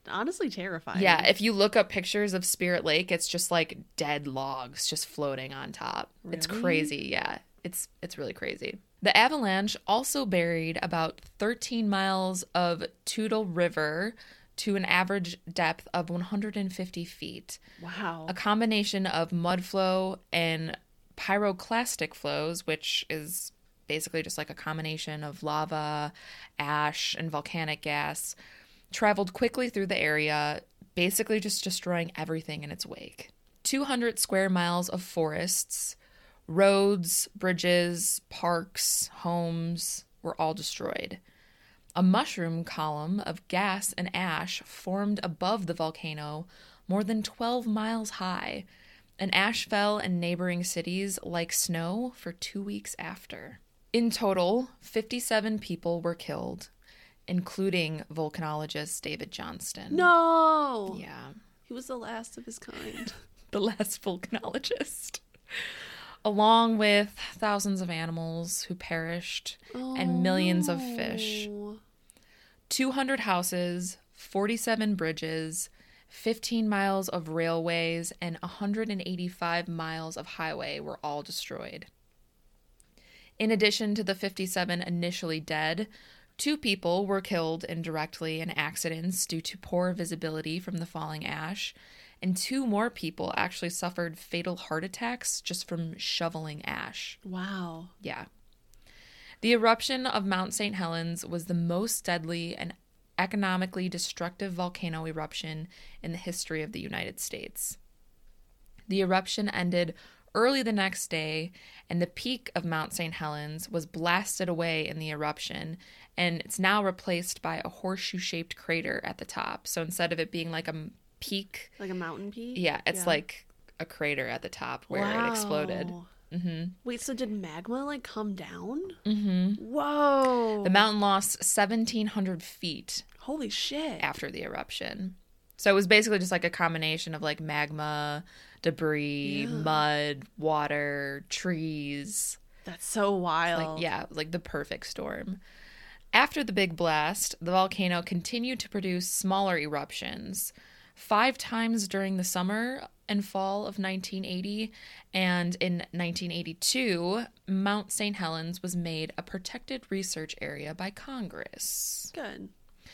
honestly terrifying. Yeah, if you look up pictures of Spirit Lake, it's just like dead logs just floating on top. It's Really? crazy. Yeah, it's it's really crazy. The avalanche also buried about thirteen miles of Toutle River to an average depth of one hundred fifty feet. Wow. A combination of mud flow and pyroclastic flows, which is basically just like a combination of lava, ash, and volcanic gas, traveled quickly through the area, basically just destroying everything in its wake. two hundred square miles of forests, roads, bridges, parks, homes were all destroyed. A mushroom column of gas and ash formed above the volcano more than twelve miles high, and ash fell in neighboring cities like snow for two weeks after. In total, fifty-seven people were killed, including volcanologist David Johnston. No! Yeah. He was the last of his kind. The last volcanologist. Along with thousands of animals who perished Oh, and millions of fish. no. two hundred houses, forty-seven bridges, fifteen miles of railways, and one hundred eighty-five miles of highway were all destroyed. In addition to the fifty-seven initially dead, two people were killed indirectly in accidents due to poor visibility from the falling ash, and two more people actually suffered fatal heart attacks just from shoveling ash. Wow. Yeah. The eruption of Mount Saint Helens was the most deadly and economically destructive volcano eruption in the history of the United States. The eruption ended early the next day, and the peak of Mount Saint Helens was blasted away in the eruption, and it's now replaced by a horseshoe-shaped crater at the top. So instead of it being like a peak, Like a mountain peak? yeah, it's like a crater at the top where it exploded. Wow. Mm-hmm. Wait, so did magma like come down? Mm-hmm. Whoa. The mountain lost seventeen hundred feet Holy shit. after the eruption. So it was basically just like a combination of like magma, debris, Yeah. mud, water, trees. That's so wild. Like, yeah, like the perfect storm. After the big blast, the volcano continued to produce smaller eruptions five times during the summer and fall of nineteen eighty, and in nineteen eighty-two, Mount Saint Helens was made a protected research area by Congress. Good.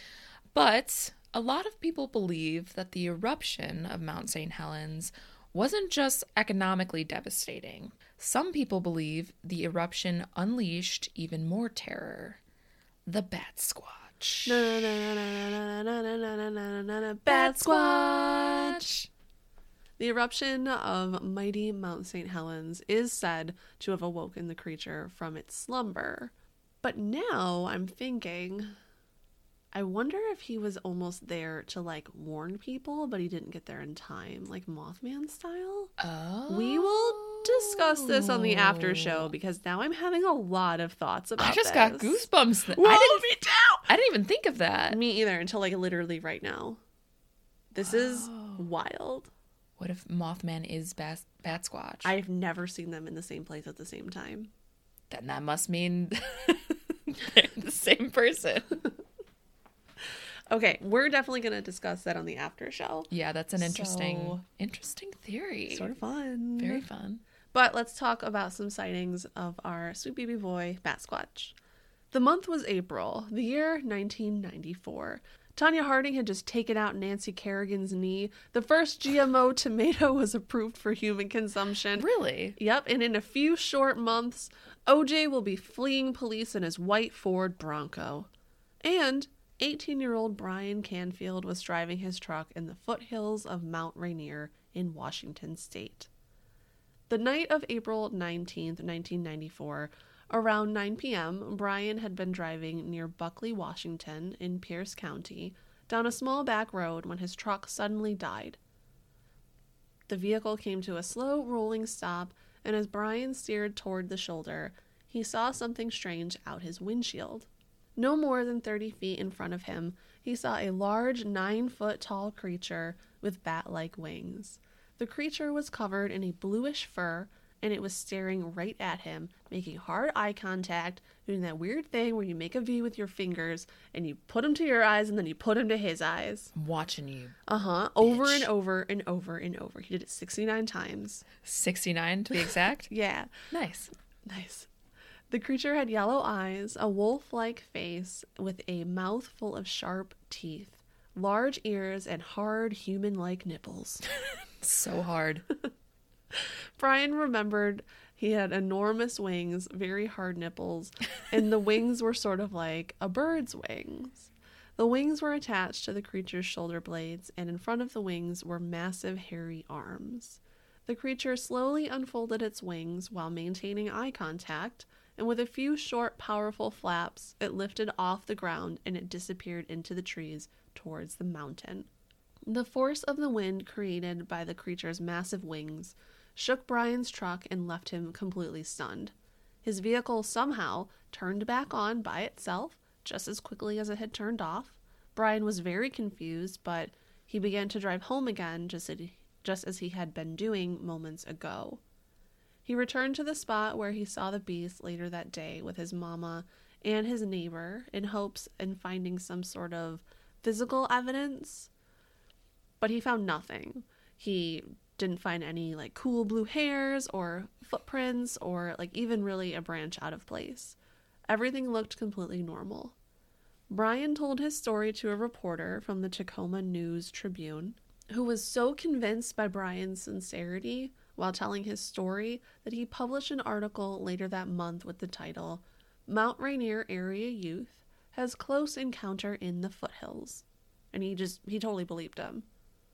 But a lot of people believe that the eruption of Mount Saint Helens wasn't just economically devastating. Some people believe the eruption unleashed even more terror. The Bat Squatch. Na, na, na, na, na, na, na, na, na, na, na, na, Bat Squatch. The eruption of mighty Mount Saint Helens is said to have awoken the creature from its slumber. But now I'm thinking, I wonder if he was almost there to like warn people, but he didn't get there in time, like Mothman style. Oh. We will discuss this on the after show because now I'm having a lot of thoughts about I just this. got goosebumps. Th- Whoa, I didn't, me too. I didn't even think of that. Me either until like literally right now. This is Whoa. wild. What if Mothman is Bat, Bat Squatch? I've never seen them in the same place at the same time. Then that must mean they're the same person. Okay, we're definitely going to discuss that on the after show. Yeah, that's an interesting, So- interesting theory. Sort of fun. Very fun. But let's talk about some sightings of our sweet baby boy, Bat Squatch. The month was April, the year nineteen ninety-four. Tanya Harding had just taken out Nancy Kerrigan's knee. The first G M O tomato was approved for human consumption. Really? Yep, and in a few short months, O J will be fleeing police in his white Ford Bronco. And eighteen-year-old Brian Canfield was driving his truck in the foothills of Mount Rainier in Washington state. The night of April nineteenth, nineteen ninety-four, around nine p.m., Brian had been driving near Buckley, Washington, in Pierce County, down a small back road when his truck suddenly died. The vehicle came to a slow, rolling stop, and as Brian steered toward the shoulder, he saw something strange out his windshield. No more than thirty feet in front of him, he saw a large, nine-foot-tall creature with bat-like wings. The creature was covered in a bluish fur and it was staring right at him, making hard eye contact, doing that weird thing where you make a V with your fingers and you put them to your eyes and then you put them to his eyes. I'm watching you. Uh-huh. Over and over and over and over. He did it sixty-nine times. sixty-nine to be exact? Yeah. Nice. Nice. The creature had yellow eyes, a wolf-like face with a mouth full of sharp teeth, large ears, and hard human-like nipples. So hard. Brian remembered he had enormous wings, very hard nipples, and the wings were sort of like a bird's wings. The wings were attached to the creature's shoulder blades, and in front of the wings were massive hairy arms. The creature slowly unfolded its wings while maintaining eye contact, and with a few short, powerful flaps, it lifted off the ground and it disappeared into the trees towards the mountain. The force of the wind created by the creature's massive wings shook Brian's truck and left him completely stunned. His vehicle somehow turned back on by itself just as quickly as it had turned off. Brian was very confused, but he began to drive home again just as he, just as he had been doing moments ago. He returned to the spot where he saw the beast later that day with his mama and his neighbor in hopes in finding some sort of physical evidence, but he found nothing. He didn't find any like cool blue hairs or footprints or like even really a branch out of place. Everything looked completely normal. Brian told his story to a reporter from the Tacoma News Tribune, who was so convinced by Brian's sincerity while telling his story that he published an article later that month with the title, Mount Rainier Area Youth Has Close Encounter in the Foothills. And he just, he totally believed him.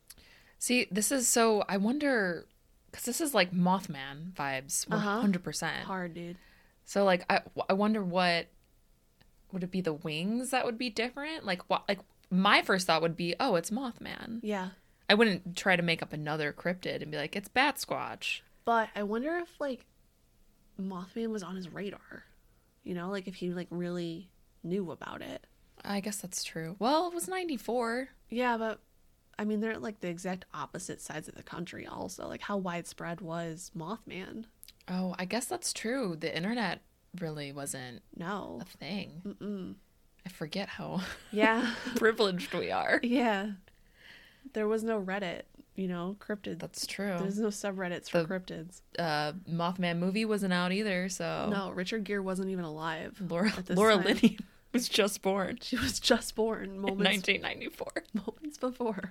See, this is so, I wonder, because this is like Mothman vibes, one hundred percent. Uh-huh. Hard, dude. So like, I, I wonder what, would it be the wings that would be different? Like, what, like my first thought would be, oh, it's Mothman. Yeah. I wouldn't try to make up another cryptid and be like, it's Bat Squatch. But I wonder if, like, Mothman was on his radar. You know, like, if he, like, really knew about it. I guess that's true. Well, it was ninety-four. Yeah, but, I mean, they're, like, the exact opposite sides of the country also. Like, how widespread was Mothman? Oh, I guess that's true. The internet really wasn't No. a thing. Mm-mm. I forget how Yeah. privileged we are. Yeah. There was no Reddit, you know, cryptid. That's true. There's no subreddits for The- cryptids. Uh, Mothman movie wasn't out either, so No, Richard Gere wasn't even alive. Laura at this Laura time. Linney was just born She was just born in moments, nineteen ninety-four. moments before.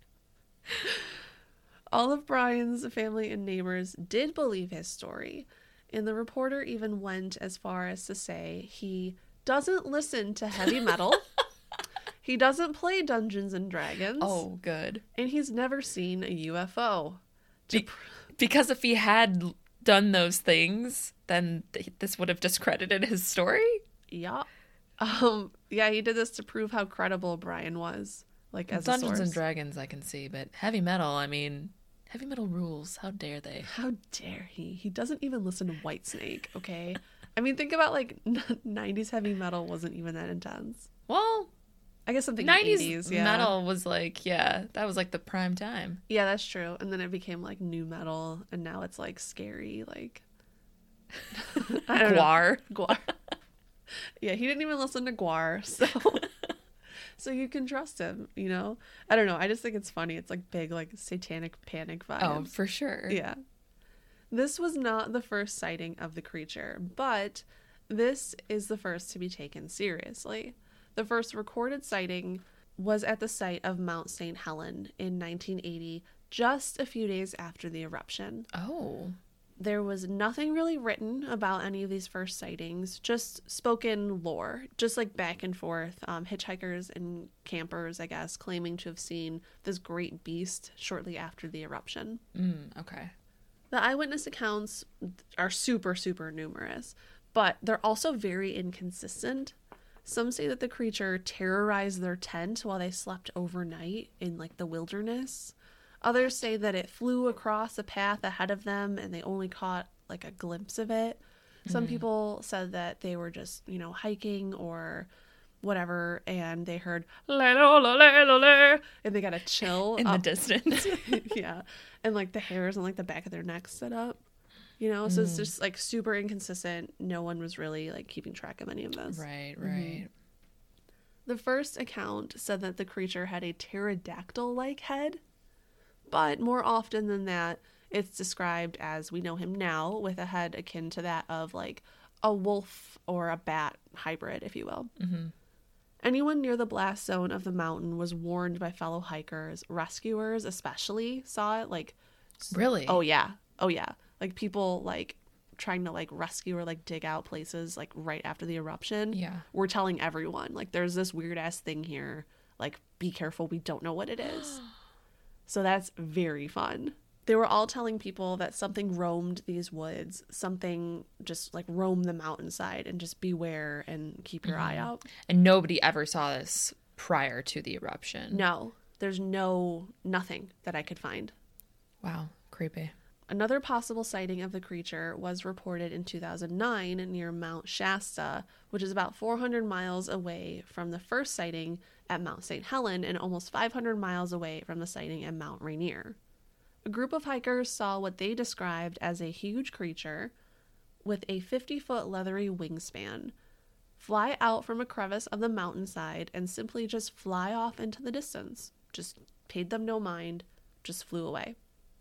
All of Brian's family and neighbors did believe his story, and the reporter even went as far as to say he doesn't listen to heavy metal. He doesn't play Dungeons and Dragons. Oh, good. And he's never seen a U F O. Be- because if he had l- done those things, then th- this would have discredited his story. Yeah. Um, yeah, he did this to prove how credible Brian was. Like, as Dungeons a source. and Dragons, I can see, but heavy metal, I mean, heavy metal rules. How dare they? How dare he? He doesn't even listen to Whitesnake, okay? I mean, think about, like, nineties heavy metal wasn't even that intense. Well, I guess something nineties eighties, yeah. metal was like, yeah, that was like the prime time. Yeah, that's true. And then it became, like, new metal, and now it's, like, scary, like... I don't Guar. know. Guar. Yeah, he didn't even listen to Guar, so... So you can trust him, you know? I don't know. I just think it's funny. It's like big, like satanic panic vibes. Oh, for sure. Yeah. This was not the first sighting of the creature, but this is the first to be taken seriously. The first recorded sighting was at the site of Mount Saint Helen in nineteen eighty, just a few days after the eruption. Oh. There was nothing really written about any of these first sightings, just spoken lore, just like back and forth. Um, hitchhikers and campers, I guess, claiming to have seen this great beast shortly after the eruption. Mm, okay. The eyewitness accounts are super, super numerous, but they're also very inconsistent. Some say that the creature terrorized their tent while they slept overnight in like the wilderness. Others say that it flew across a path ahead of them and they only caught like a glimpse of it. Some mm. people said that they were just, you know, hiking or whatever and they heard and they got a chill in up. the distance. Yeah. And like the hairs on like the back of their neck stood up. You know, so it's just like super inconsistent. No one was really like keeping track of any of this. Right, right. Mm-hmm. The first account said that the creature had a pterodactyl-like head, but more often than that, it's described as we know him now, with a head akin to that of like a wolf or a bat hybrid, if you will. Mm-hmm. Anyone near the blast zone of the mountain was warned by fellow hikers. Rescuers especially saw it. Like, Really? oh yeah, oh yeah. Like people like trying to like rescue or like dig out places like right after the eruption. Yeah. We're telling everyone like there's this weird ass thing here. Like be careful, we don't know what it is. So that's very fun. They were all telling people that something roamed these woods, something just like roamed the mountainside, and just beware and keep your Mm-hmm. eye out. And nobody ever saw this prior to the eruption. No, there's no, nothing that I could find. Wow, creepy. Another possible sighting of the creature was reported in two thousand nine near Mount Shasta, which is about four hundred miles away from the first sighting at Mount Saint Helen and almost five hundred miles away from the sighting at Mount Rainier. A group of hikers saw what they described as a huge creature with a fifty-foot leathery wingspan fly out from a crevice of the mountainside and simply just fly off into the distance. Just paid them no mind, just flew away.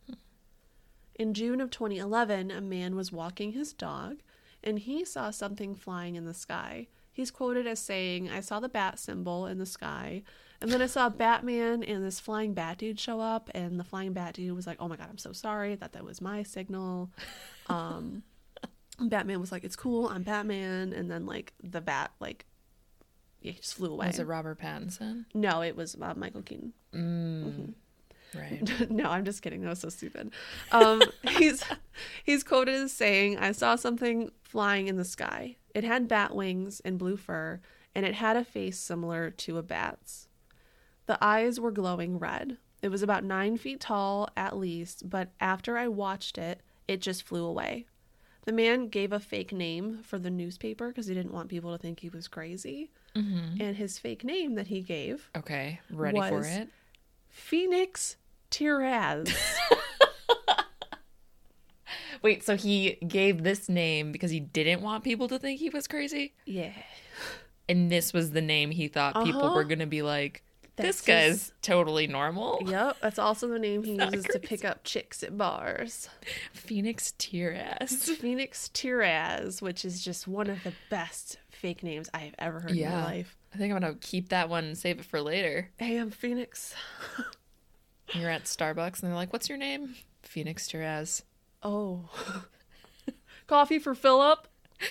In June of twenty eleven, a man was walking his dog, and he saw something flying in the sky. He's quoted as saying, "I saw the bat symbol in the sky, and then I saw Batman and this flying bat dude show up, and the flying bat dude was like, oh my god, I'm so sorry. I thought that was my signal." Um, Batman was like, "It's cool, I'm Batman," and then, like, the bat, like, yeah, he just flew away. Was it Robert Pattinson? No, it was uh, Michael Keaton. Mm. Mm-hmm. Right. No, I'm just kidding. That was so stupid. Um, he's he's quoted as saying, "I saw something flying in the sky. It had bat wings and blue fur, and it had a face similar to a bat's. The eyes were glowing red. It was about nine feet tall at least, but after I watched it, it just flew away." The man gave a fake name for the newspaper because he didn't want people to think he was crazy. Mm-hmm. And his fake name that he gave, Okay, ready for was- it? Phoenix Tiraz. Wait, so he gave this name because he didn't want people to think he was crazy? Yeah. And this was the name he thought people Uh-huh. were going to be like, this That's guy's his- totally normal? Yep, that's also the name he Not uses to crazy. pick up chicks at bars. Phoenix Tiraz. Phoenix Tiraz, which is just one of the best fake names I have ever heard in Yeah. my life. I think I'm going to keep that one and save it for later. Hey, I'm Phoenix. You're at Starbucks and they're like, what's your name? Phoenix Tiraz. Oh. Coffee for Philip.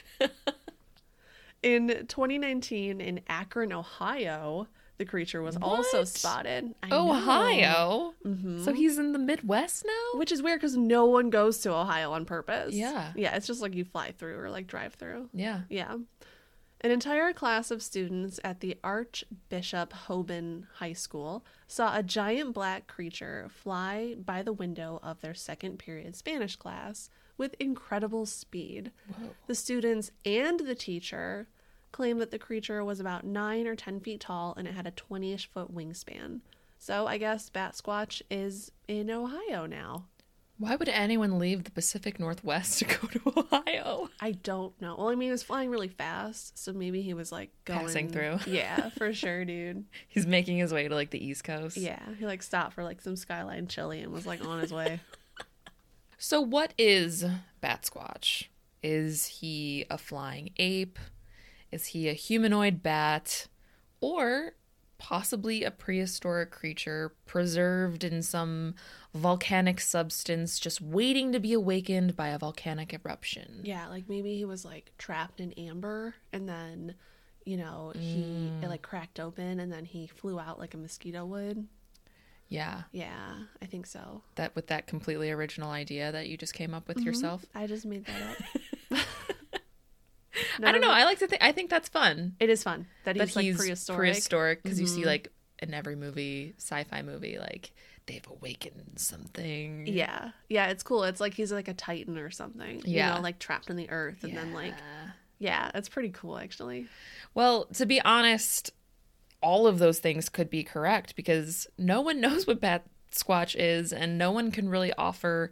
In twenty nineteen, in Akron, Ohio, the creature was also What? spotted. I know. Ohio? Mhm. So he's in the Midwest now? Which is weird because no one goes to Ohio on purpose. Yeah. Yeah, it's just like you fly through or like drive through. Yeah. Yeah. An entire class of students at the Archbishop Hoban High School saw a giant black creature fly by the window of their second period Spanish class with incredible speed. Whoa. The students and the teacher claimed that the creature was about nine or ten feet tall and it had a twenty-ish foot wingspan. So I guess Bat Squatch is in Ohio now. Why would anyone leave the Pacific Northwest to go to Ohio? I don't know. Well, I mean, he was flying really fast, so maybe he was like going Passing through. Yeah, for sure, dude. He's making his way to like the East Coast. Yeah, he like stopped for like some Skyline chili and was like on his way. So what is Bat Squatch? Is he a flying ape? Is he a humanoid bat? Or possibly a prehistoric creature preserved in some volcanic substance just waiting to be awakened by a volcanic eruption? Yeah, like maybe he was like trapped in amber and then, you know, he it like cracked open and then he flew out like a mosquito would. Yeah, Yeah, I think so. that with that completely original idea that you just came up with yourself. I just made that up. I don't know. I like to think. I think that's fun. It is fun that he's that like he's prehistoric. prehistoric because you see Mhm. like in every movie, sci-fi movie, like they've awakened something. Yeah, yeah, it's cool. It's like he's like a titan or something. Yeah. you know, like trapped in the earth, and then like Yeah. yeah, it's pretty cool actually. Well, to be honest, all of those things could be correct because no one knows what Bat Squatch is, and no one can really offer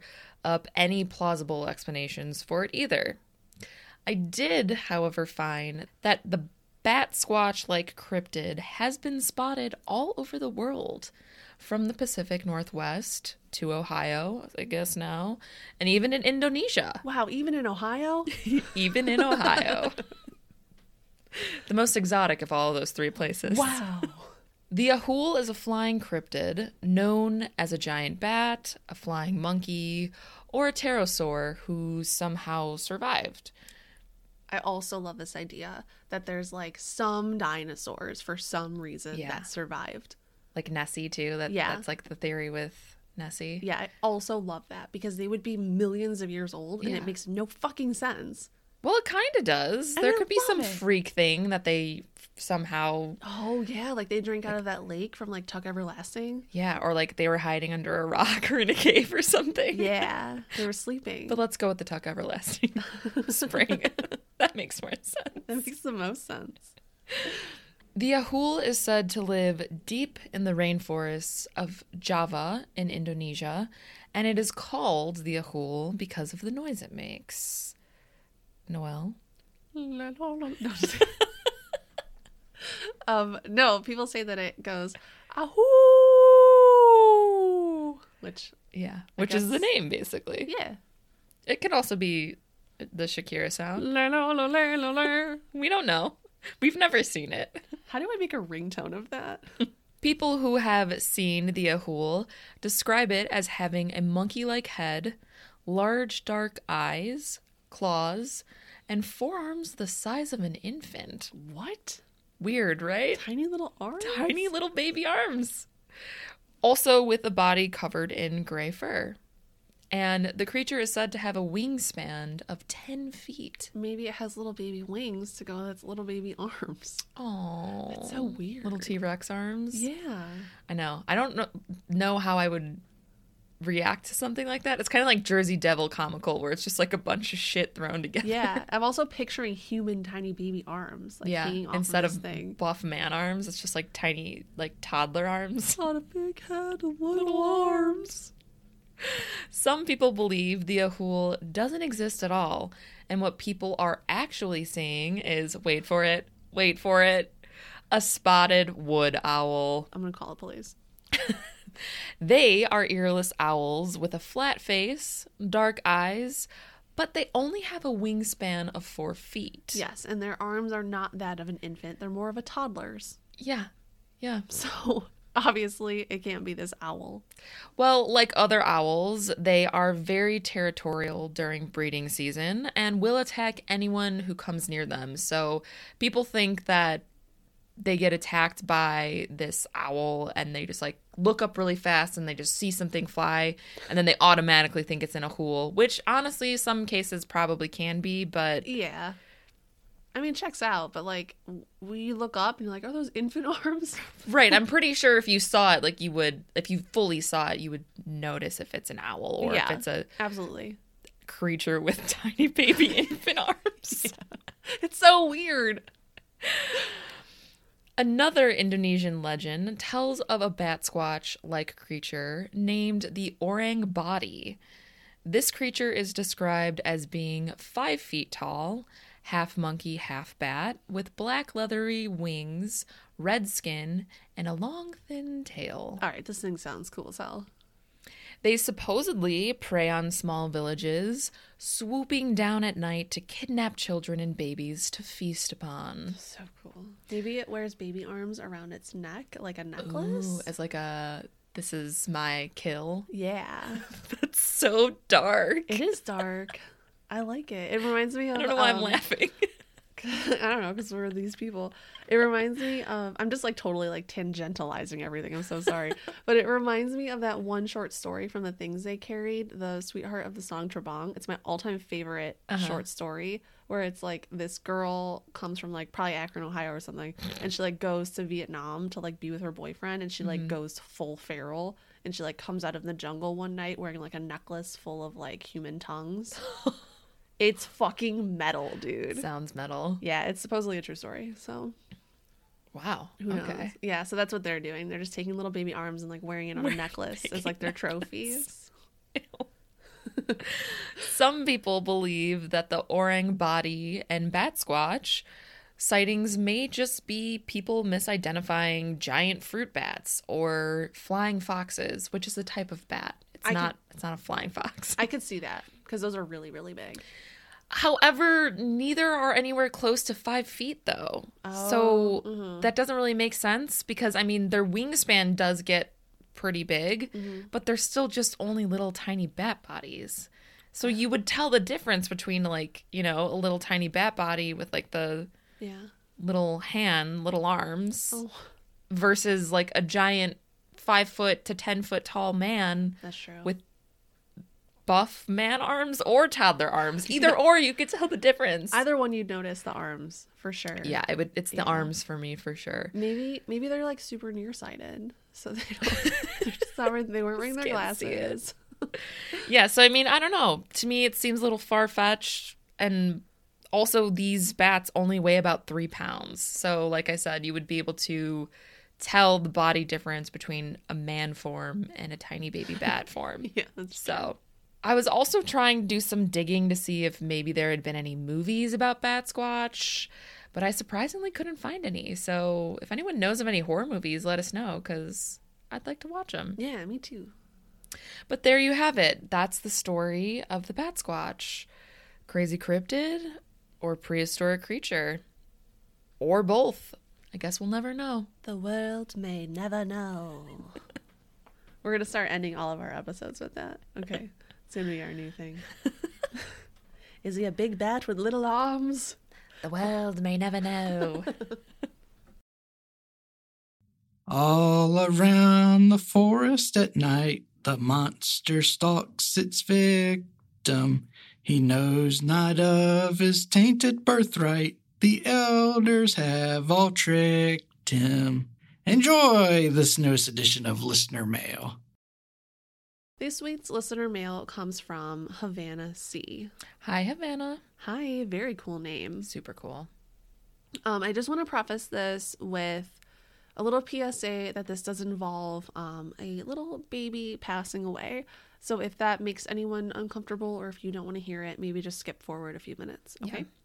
up any plausible explanations for it either. I did, however, find that the bat squatch-like cryptid has been spotted all over the world, from the Pacific Northwest to Ohio, I guess now, and even in Indonesia. Wow, even in Ohio? Even in Ohio. The most exotic of all of those three places. Wow. The Ahul is a flying cryptid known as a giant bat, a flying monkey, or a pterosaur who somehow survived. I also love this idea that there's like some dinosaurs for some reason Yeah. that survived. Like Nessie, too. That, Yeah. That's like the theory with Nessie. Yeah, I also love that because they would be millions of years old and Yeah. it makes no fucking sense. Well, it kind of does. And There I could be love some it. freak thing that they somehow... Oh, yeah, like they drink out of that lake from like Tuck Everlasting. Yeah, or like they were hiding under a rock or in a cave or something. Yeah, they were sleeping. But let's go with the Tuck Everlasting spring. That makes more sense. That makes the most sense. The Ahul is said to live deep in the rainforests of Java in Indonesia, and it is called the Ahul because of the noise it makes. Noelle? No, um, no, people say that it goes ahoo, which Yeah, I which is the guess- name, basically. yeah. It could also be the Shakira sound. La, la, la, la, la, la. We don't know. We've never seen it. How do I make a ringtone of that? People who have seen the Ahul describe it as having a monkey-like head, large dark eyes, claws, and forearms the size of an infant. What? Weird, right? Tiny little arms? Tiny little baby arms. Also with a body covered in gray fur. And the creature is said to have a wingspan of ten feet. Maybe it has little baby wings to go with its little baby arms. Oh, That's so weird. Little T-Rex arms. Yeah. I know. I don't know, know how I would react to something like that. It's kind of like Jersey Devil comical, where it's just like a bunch of shit thrown together. Yeah. I'm also picturing human tiny baby arms. Like Yeah. hanging off Instead of, of this thing. buff man arms, it's just like tiny, like toddler arms. Not a big head and little arms. Some people believe the Ahul doesn't exist at all, and what people are actually seeing is, wait for it, wait for it, a spotted wood owl. I'm gonna call the police. They are earless owls with a flat face, dark eyes, but they only have a wingspan of four feet. Yes, and their arms are not that of an infant. They're more of a toddler's. Yeah. Yeah. So obviously it can't be this owl. Well, like other owls, they are very territorial during breeding season and will attack anyone who comes near them. So people think that they get attacked by this owl and they just like look up really fast and they just see something fly and then they automatically think it's an Ahul, which honestly some cases probably can be, but Yeah. I mean, checks out, but like, we look up and you're like, are those infant arms? right, I'm pretty sure if you saw it, like you would, if you fully saw it, you would notice if it's an owl or Yeah. if it's a Absolutely. creature with tiny baby infant arms. It's so weird. Another Indonesian legend tells of a bat squatch-like creature named the Orang Body. This creature is described as being five feet tall, half monkey, half bat, with black leathery wings, red skin, and a long, thin tail. All right, this thing sounds cool as hell. They supposedly prey on small villages, swooping down at night to kidnap children and babies to feast upon. So cool. Maybe it wears baby arms around its neck, like a necklace. Ooh, as like a, this is my kill. Yeah. That's so dark. It is dark. I like it. It reminds me of. I don't know why um, I'm laughing. I don't know, because we're these people. It reminds me of. I'm just like totally like tangentializing everything. I'm so sorry. But it reminds me of that one short story from The Things They Carried, The Sweetheart of the Song Trebang. It's my all time favorite Uh-huh. short story where it's like this girl comes from like probably Akron, Ohio or something. And she like goes to Vietnam to like be with her boyfriend. And she like Mhm. goes full feral. And she like comes out of the jungle one night wearing like a necklace full of like human tongues. It's fucking metal, dude. Sounds metal. Yeah, it's supposedly a true story. So Wow. who knows? Okay. Yeah, so that's what they're doing. They're just taking little baby arms and like wearing it on a Wearing necklace baby as like their necklace. trophies. Ew. Some people believe that the orang body and bat squatch sightings may just be people misidentifying giant fruit bats or flying foxes, which is a type of bat. It's I not could- it's not a flying fox. I could see that because those are really, really big. However, neither are anywhere close to five feet, though. Oh, so mhm. that doesn't really make sense because, I mean, their wingspan does get pretty big, Mhm. but they're still just only little tiny bat bodies. So you would tell the difference between, like, you know, a little tiny bat body with, like, the Yeah. little hand, little arms Oh, versus, like, a giant five foot to ten foot tall man that's true. with buff man arms or toddler arms. Either or, you could tell the difference. Either one, you'd notice the arms for sure. Yeah, it would. It's the Yeah. arms for me for sure. Maybe maybe they're like super nearsighted, so they don't. They're just not, they weren't wearing their Can't see it. glasses. Yeah, so I mean, I don't know. To me, it seems a little far fetched, and also these bats only weigh about three pounds. So, like I said, you would be able to tell the body difference between a man form and a tiny baby bat form. Yeah, that's So, I was also trying to do some digging to see if maybe there had been any movies about Bat Squatch, but I surprisingly couldn't find any. So if anyone knows of any horror movies, let us know because I'd like to watch them. Yeah, me too. But there you have it. That's the story of the Bat Squatch. Crazy cryptid or prehistoric creature or both. I guess we'll never know. The world may never know. We're gonna start ending all of our episodes with that. Okay. It's gonna be our new thing. Is he a big bat with little arms? The world may never know. All around the forest at night, the monster stalks its victim. He knows not of his tainted birthright. The elders have all tricked him. Enjoy this newest edition of Listener Mail. This week's listener mail comes from Havana C. Hi, Havana. Hi, very cool name. Super cool. Um, I just want to preface this with a little P S A that this does involve um, a little baby passing away. So if that makes anyone uncomfortable or if you don't want to hear it, maybe just skip forward a few minutes. Okay. Yeah.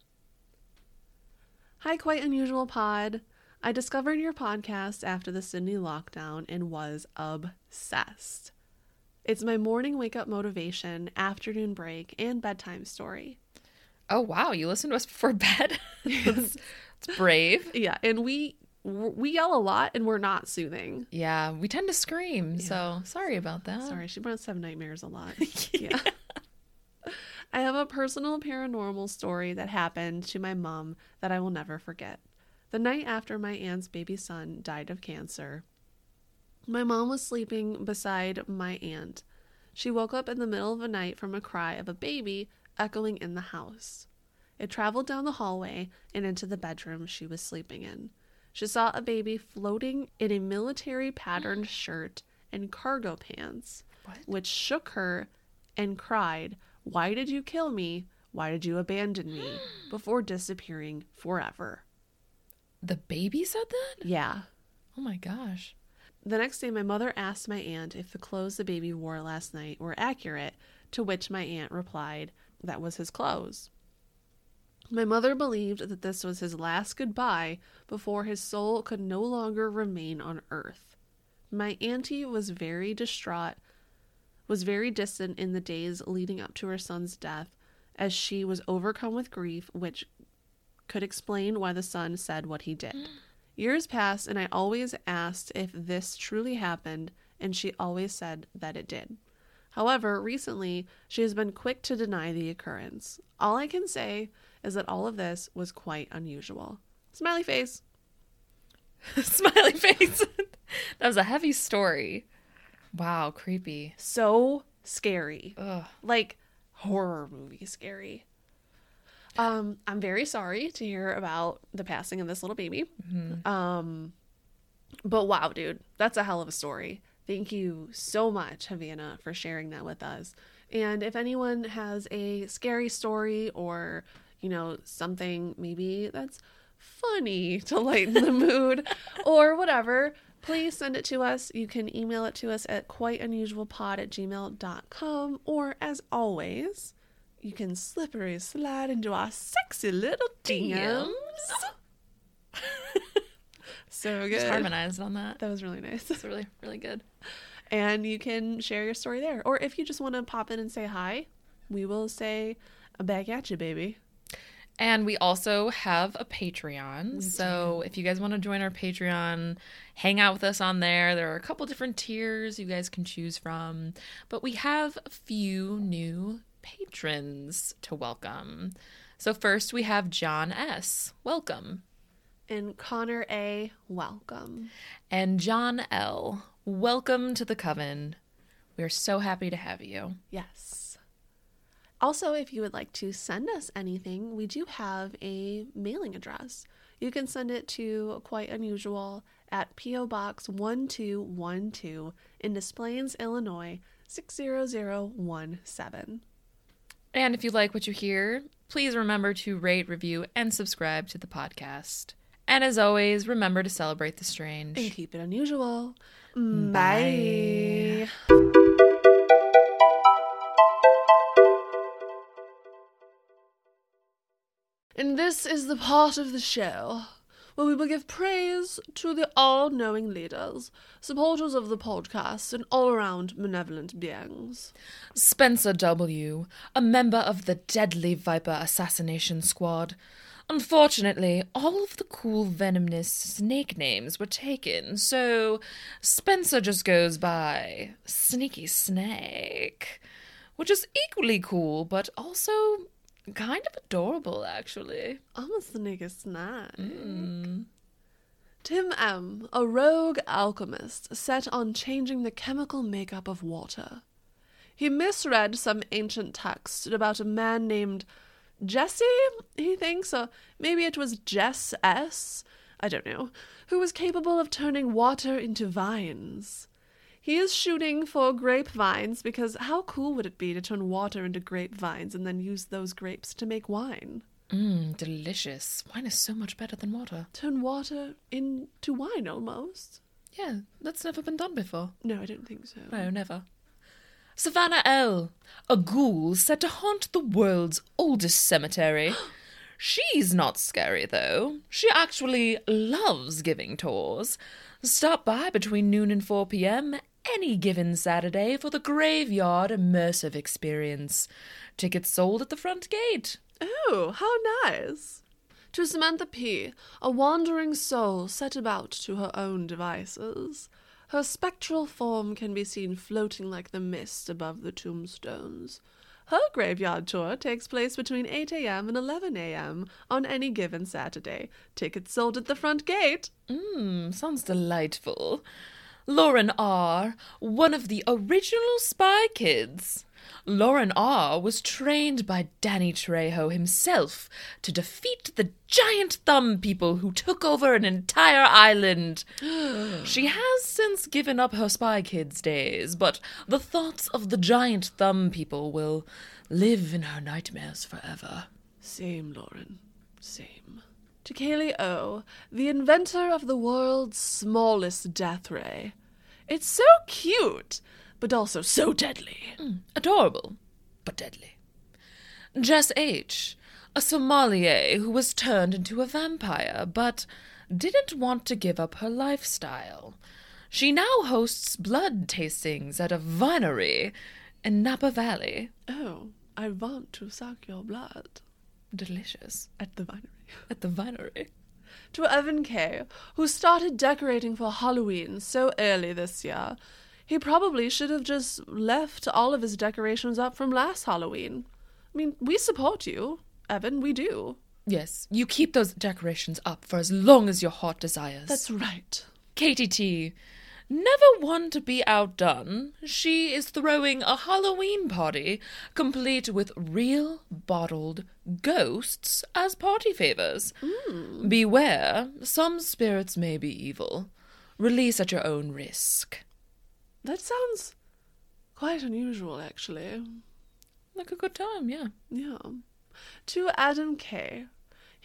Hi, Quite Unusual Pod. I discovered your podcast after the Sydney lockdown and was obsessed. It's my morning wake-up motivation, afternoon break, and bedtime story. Oh, wow. You listen to us before bed? It's brave. Yeah, and we we yell a lot and we're not soothing. Yeah, we tend to scream, Yeah. so sorry about that. Sorry, she must have nightmares a lot. Yeah. I have a personal paranormal story that happened to my mom that I will never forget. The night after my aunt's baby son died of cancer, my mom was sleeping beside my aunt. She woke up in the middle of the night from a cry of a baby echoing in the house. It traveled down the hallway and into the bedroom she was sleeping in. She saw a baby floating in a military patterned shirt and cargo pants, What? which shook her and cried, "Why did you kill me? Why did you abandon me?" before disappearing forever. The baby said that? Yeah. Oh my gosh. The next day, my mother asked my aunt if the clothes the baby wore last night were accurate, to which my aunt replied that was his clothes. My mother believed that this was his last goodbye before his soul could no longer remain on earth. My auntie was very distraught, was very distant in the days leading up to her son's death, as she was overcome with grief, which could explain why the son said what he did. Years passed, and I always asked if this truly happened, and she always said that it did. However, recently, she has been quick to deny the occurrence. All I can say is that all of this was quite unusual. Smiley face. Smiley face. That was a heavy story. Wow, creepy. So scary. Ugh. Like horror movie scary. Um, I'm very sorry to hear about the passing of this little baby. Mhm. Um, but wow, dude, that's a hell of a story. Thank you so much, Havana, for sharing that with us. And if anyone has a scary story or, you know, something maybe that's funny to lighten the mood or whatever, please send it to us. You can email it to us at quiteunusualpod at gmail dot com, or as always, you can slippery slide into our sexy little D Ms. So good. Just harmonized on that. That was really nice. It's really, really good. And you can share your story there. Or if you just want to pop in and say hi, we will say back at you, baby. And we also have a Patreon. We so do. if you guys want to join our Patreon, hang out with us on there. There are a couple different tiers you guys can choose from. But we have a few new patrons to welcome. So first we have John S. Welcome. And Connor A., welcome. And John L. Welcome to the Coven. We're so happy to have you. Yes. Also, if you would like to send us anything, we do have a mailing address. You can send it to Quite Unusual at P O Box one two one two in Des Plaines, Illinois, six zero zero one seven. And if you like what you hear, please remember to rate, review, and subscribe to the podcast. And as always, remember to celebrate the strange. And keep it unusual. Bye. Bye. And this is the part of the show where we will give praise to the all-knowing leaders, supporters of the podcast, and all-around benevolent beings. Spencer W., a member of the Deadly Viper Assassination Squad. Unfortunately, all of the cool venomous snake names were taken, so Spencer just goes by Sneaky Snake, which is equally cool, but also kind of adorable, actually. I'm a snake snack. Mm. Tim M., a rogue alchemist set on changing the chemical makeup of water. He misread some ancient text about a man named Jesse, he thinks, or maybe it was Jess S., I don't know, who was capable of turning water into vines. He is shooting for grapevines because how cool would it be to turn water into grapevines and then use those grapes to make wine? Mmm, delicious. Wine is so much better than water. Turn water into wine, almost. Yeah, that's never been done before. No, I don't think so. No, never. Savannah L., a ghoul said to haunt the world's oldest cemetery. She's not scary, though. She actually loves giving tours. Stop by between noon and four p.m. any given Saturday for the Graveyard Immersive Experience. Tickets sold at the front gate. Oh, how nice. To Samantha P., a wandering soul set about to her own devices. Her spectral form can be seen floating like the mist above the tombstones. Her graveyard tour takes place between eight a.m. and eleven a.m. on any given Saturday. Tickets sold at the front gate. Mmm, sounds delightful. Lauren R., one of the original Spy Kids. Lauren R. was trained by Danny Trejo himself to defeat the giant thumb people who took over an entire island. She has since given up her Spy Kids days, but the thoughts of the giant thumb people will live in her nightmares forever. Same, Lauren. Same. To Kaylee O., the inventor of the world's smallest death ray. It's so cute, but also so deadly. Mm, adorable, but deadly. Jess H., a sommelier who was turned into a vampire, but didn't want to give up her lifestyle. She now hosts blood tastings at a vinery in Napa Valley. Oh, I want to suck your blood. Delicious. At the vinery. At the vinery. To Evan K., who started decorating for Halloween so early this year. He probably should have just left all of his decorations up from last Halloween. I mean, we support you, Evan, we do. Yes, you keep those decorations up for as long as your heart desires. That's right. Katie T., never one to be outdone, she is throwing a Halloween party complete with real bottled ghosts as party favors. Mm. Beware, some spirits may be evil. Release at your own risk. That sounds quite unusual, actually. Like a good time, yeah. Yeah. To Adam K.,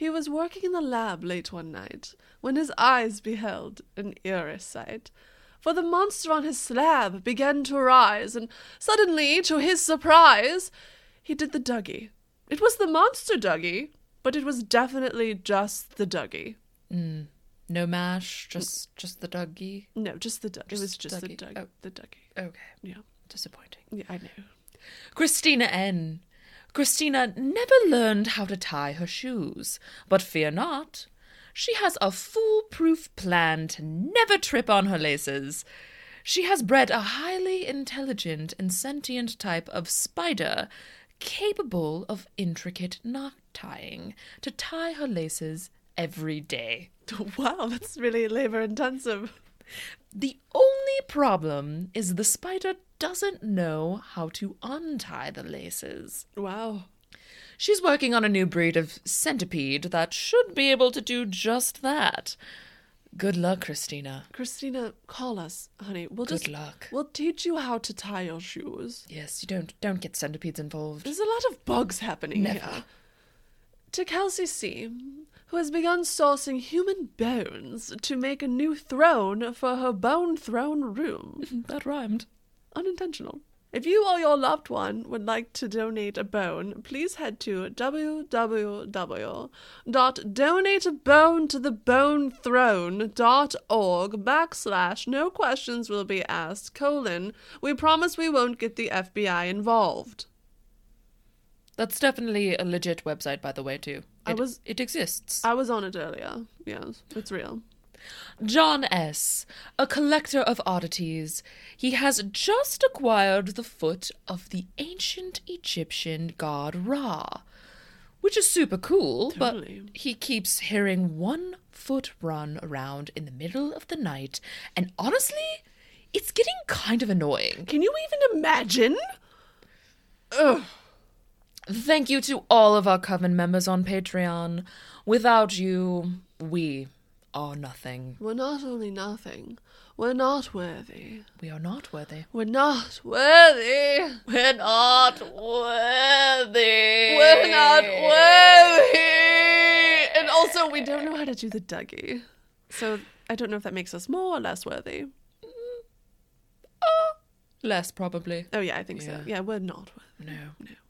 He was working in the lab late one night, when his eyes beheld an eerie sight. For the monster on his slab began to rise, and suddenly, to his surprise, he did the Dougie. It was the monster Dougie, but it was definitely just the Dougie. Mm. No mash, just just the Dougie. No, just the Dougie. It Just was just Dougie. the Dougie. Oh. The Dougie. Okay, Yeah. disappointing. Yeah, I know. Christina N. Christina never learned how to tie her shoes, but fear not. She has a foolproof plan to never trip on her laces. She has bred a highly intelligent and sentient type of spider capable of intricate knot tying to tie her laces every day. Wow, that's really labor intensive. The only problem is the spider doesn't know how to untie the laces. Wow. She's working on a new breed of centipede that should be able to do just that. Good luck, Christina. Christina, call us, honey. We'll Good just luck. we'll teach you how to tie your shoes. Yes, you don't don't get centipedes involved. There's a lot of bugs happening Never. here. To Kelsey C., who has begun sourcing human bones to make a new throne for her bone throne room. That rhymed. Unintentional. If you or your loved one would like to donate a bone, please head to www.donateabonetothebonethrone.org backslash no questions will be asked, colon, we promise we won't get the F B I involved. That's definitely a legit website, by the way, too. I It, was- It exists. I was on it earlier. Yes, it's real. John S., a collector of oddities. He has just acquired the foot of the ancient Egyptian god Ra, which is super cool, Totally. but he keeps hearing one foot run around in the middle of the night, and honestly, it's getting kind of annoying. Can you even imagine? Ugh. Thank you to all of our Coven members on Patreon. Without you, we are nothing. We're not only nothing, we're not worthy. We are not worthy. We're not worthy. We're not worthy. We're not worthy. And also, we don't know how to do the Dougie. So I don't know if that makes us more or less worthy. Less, probably. Oh, yeah, I think Yeah. so. Yeah, we're not worthy. No. No.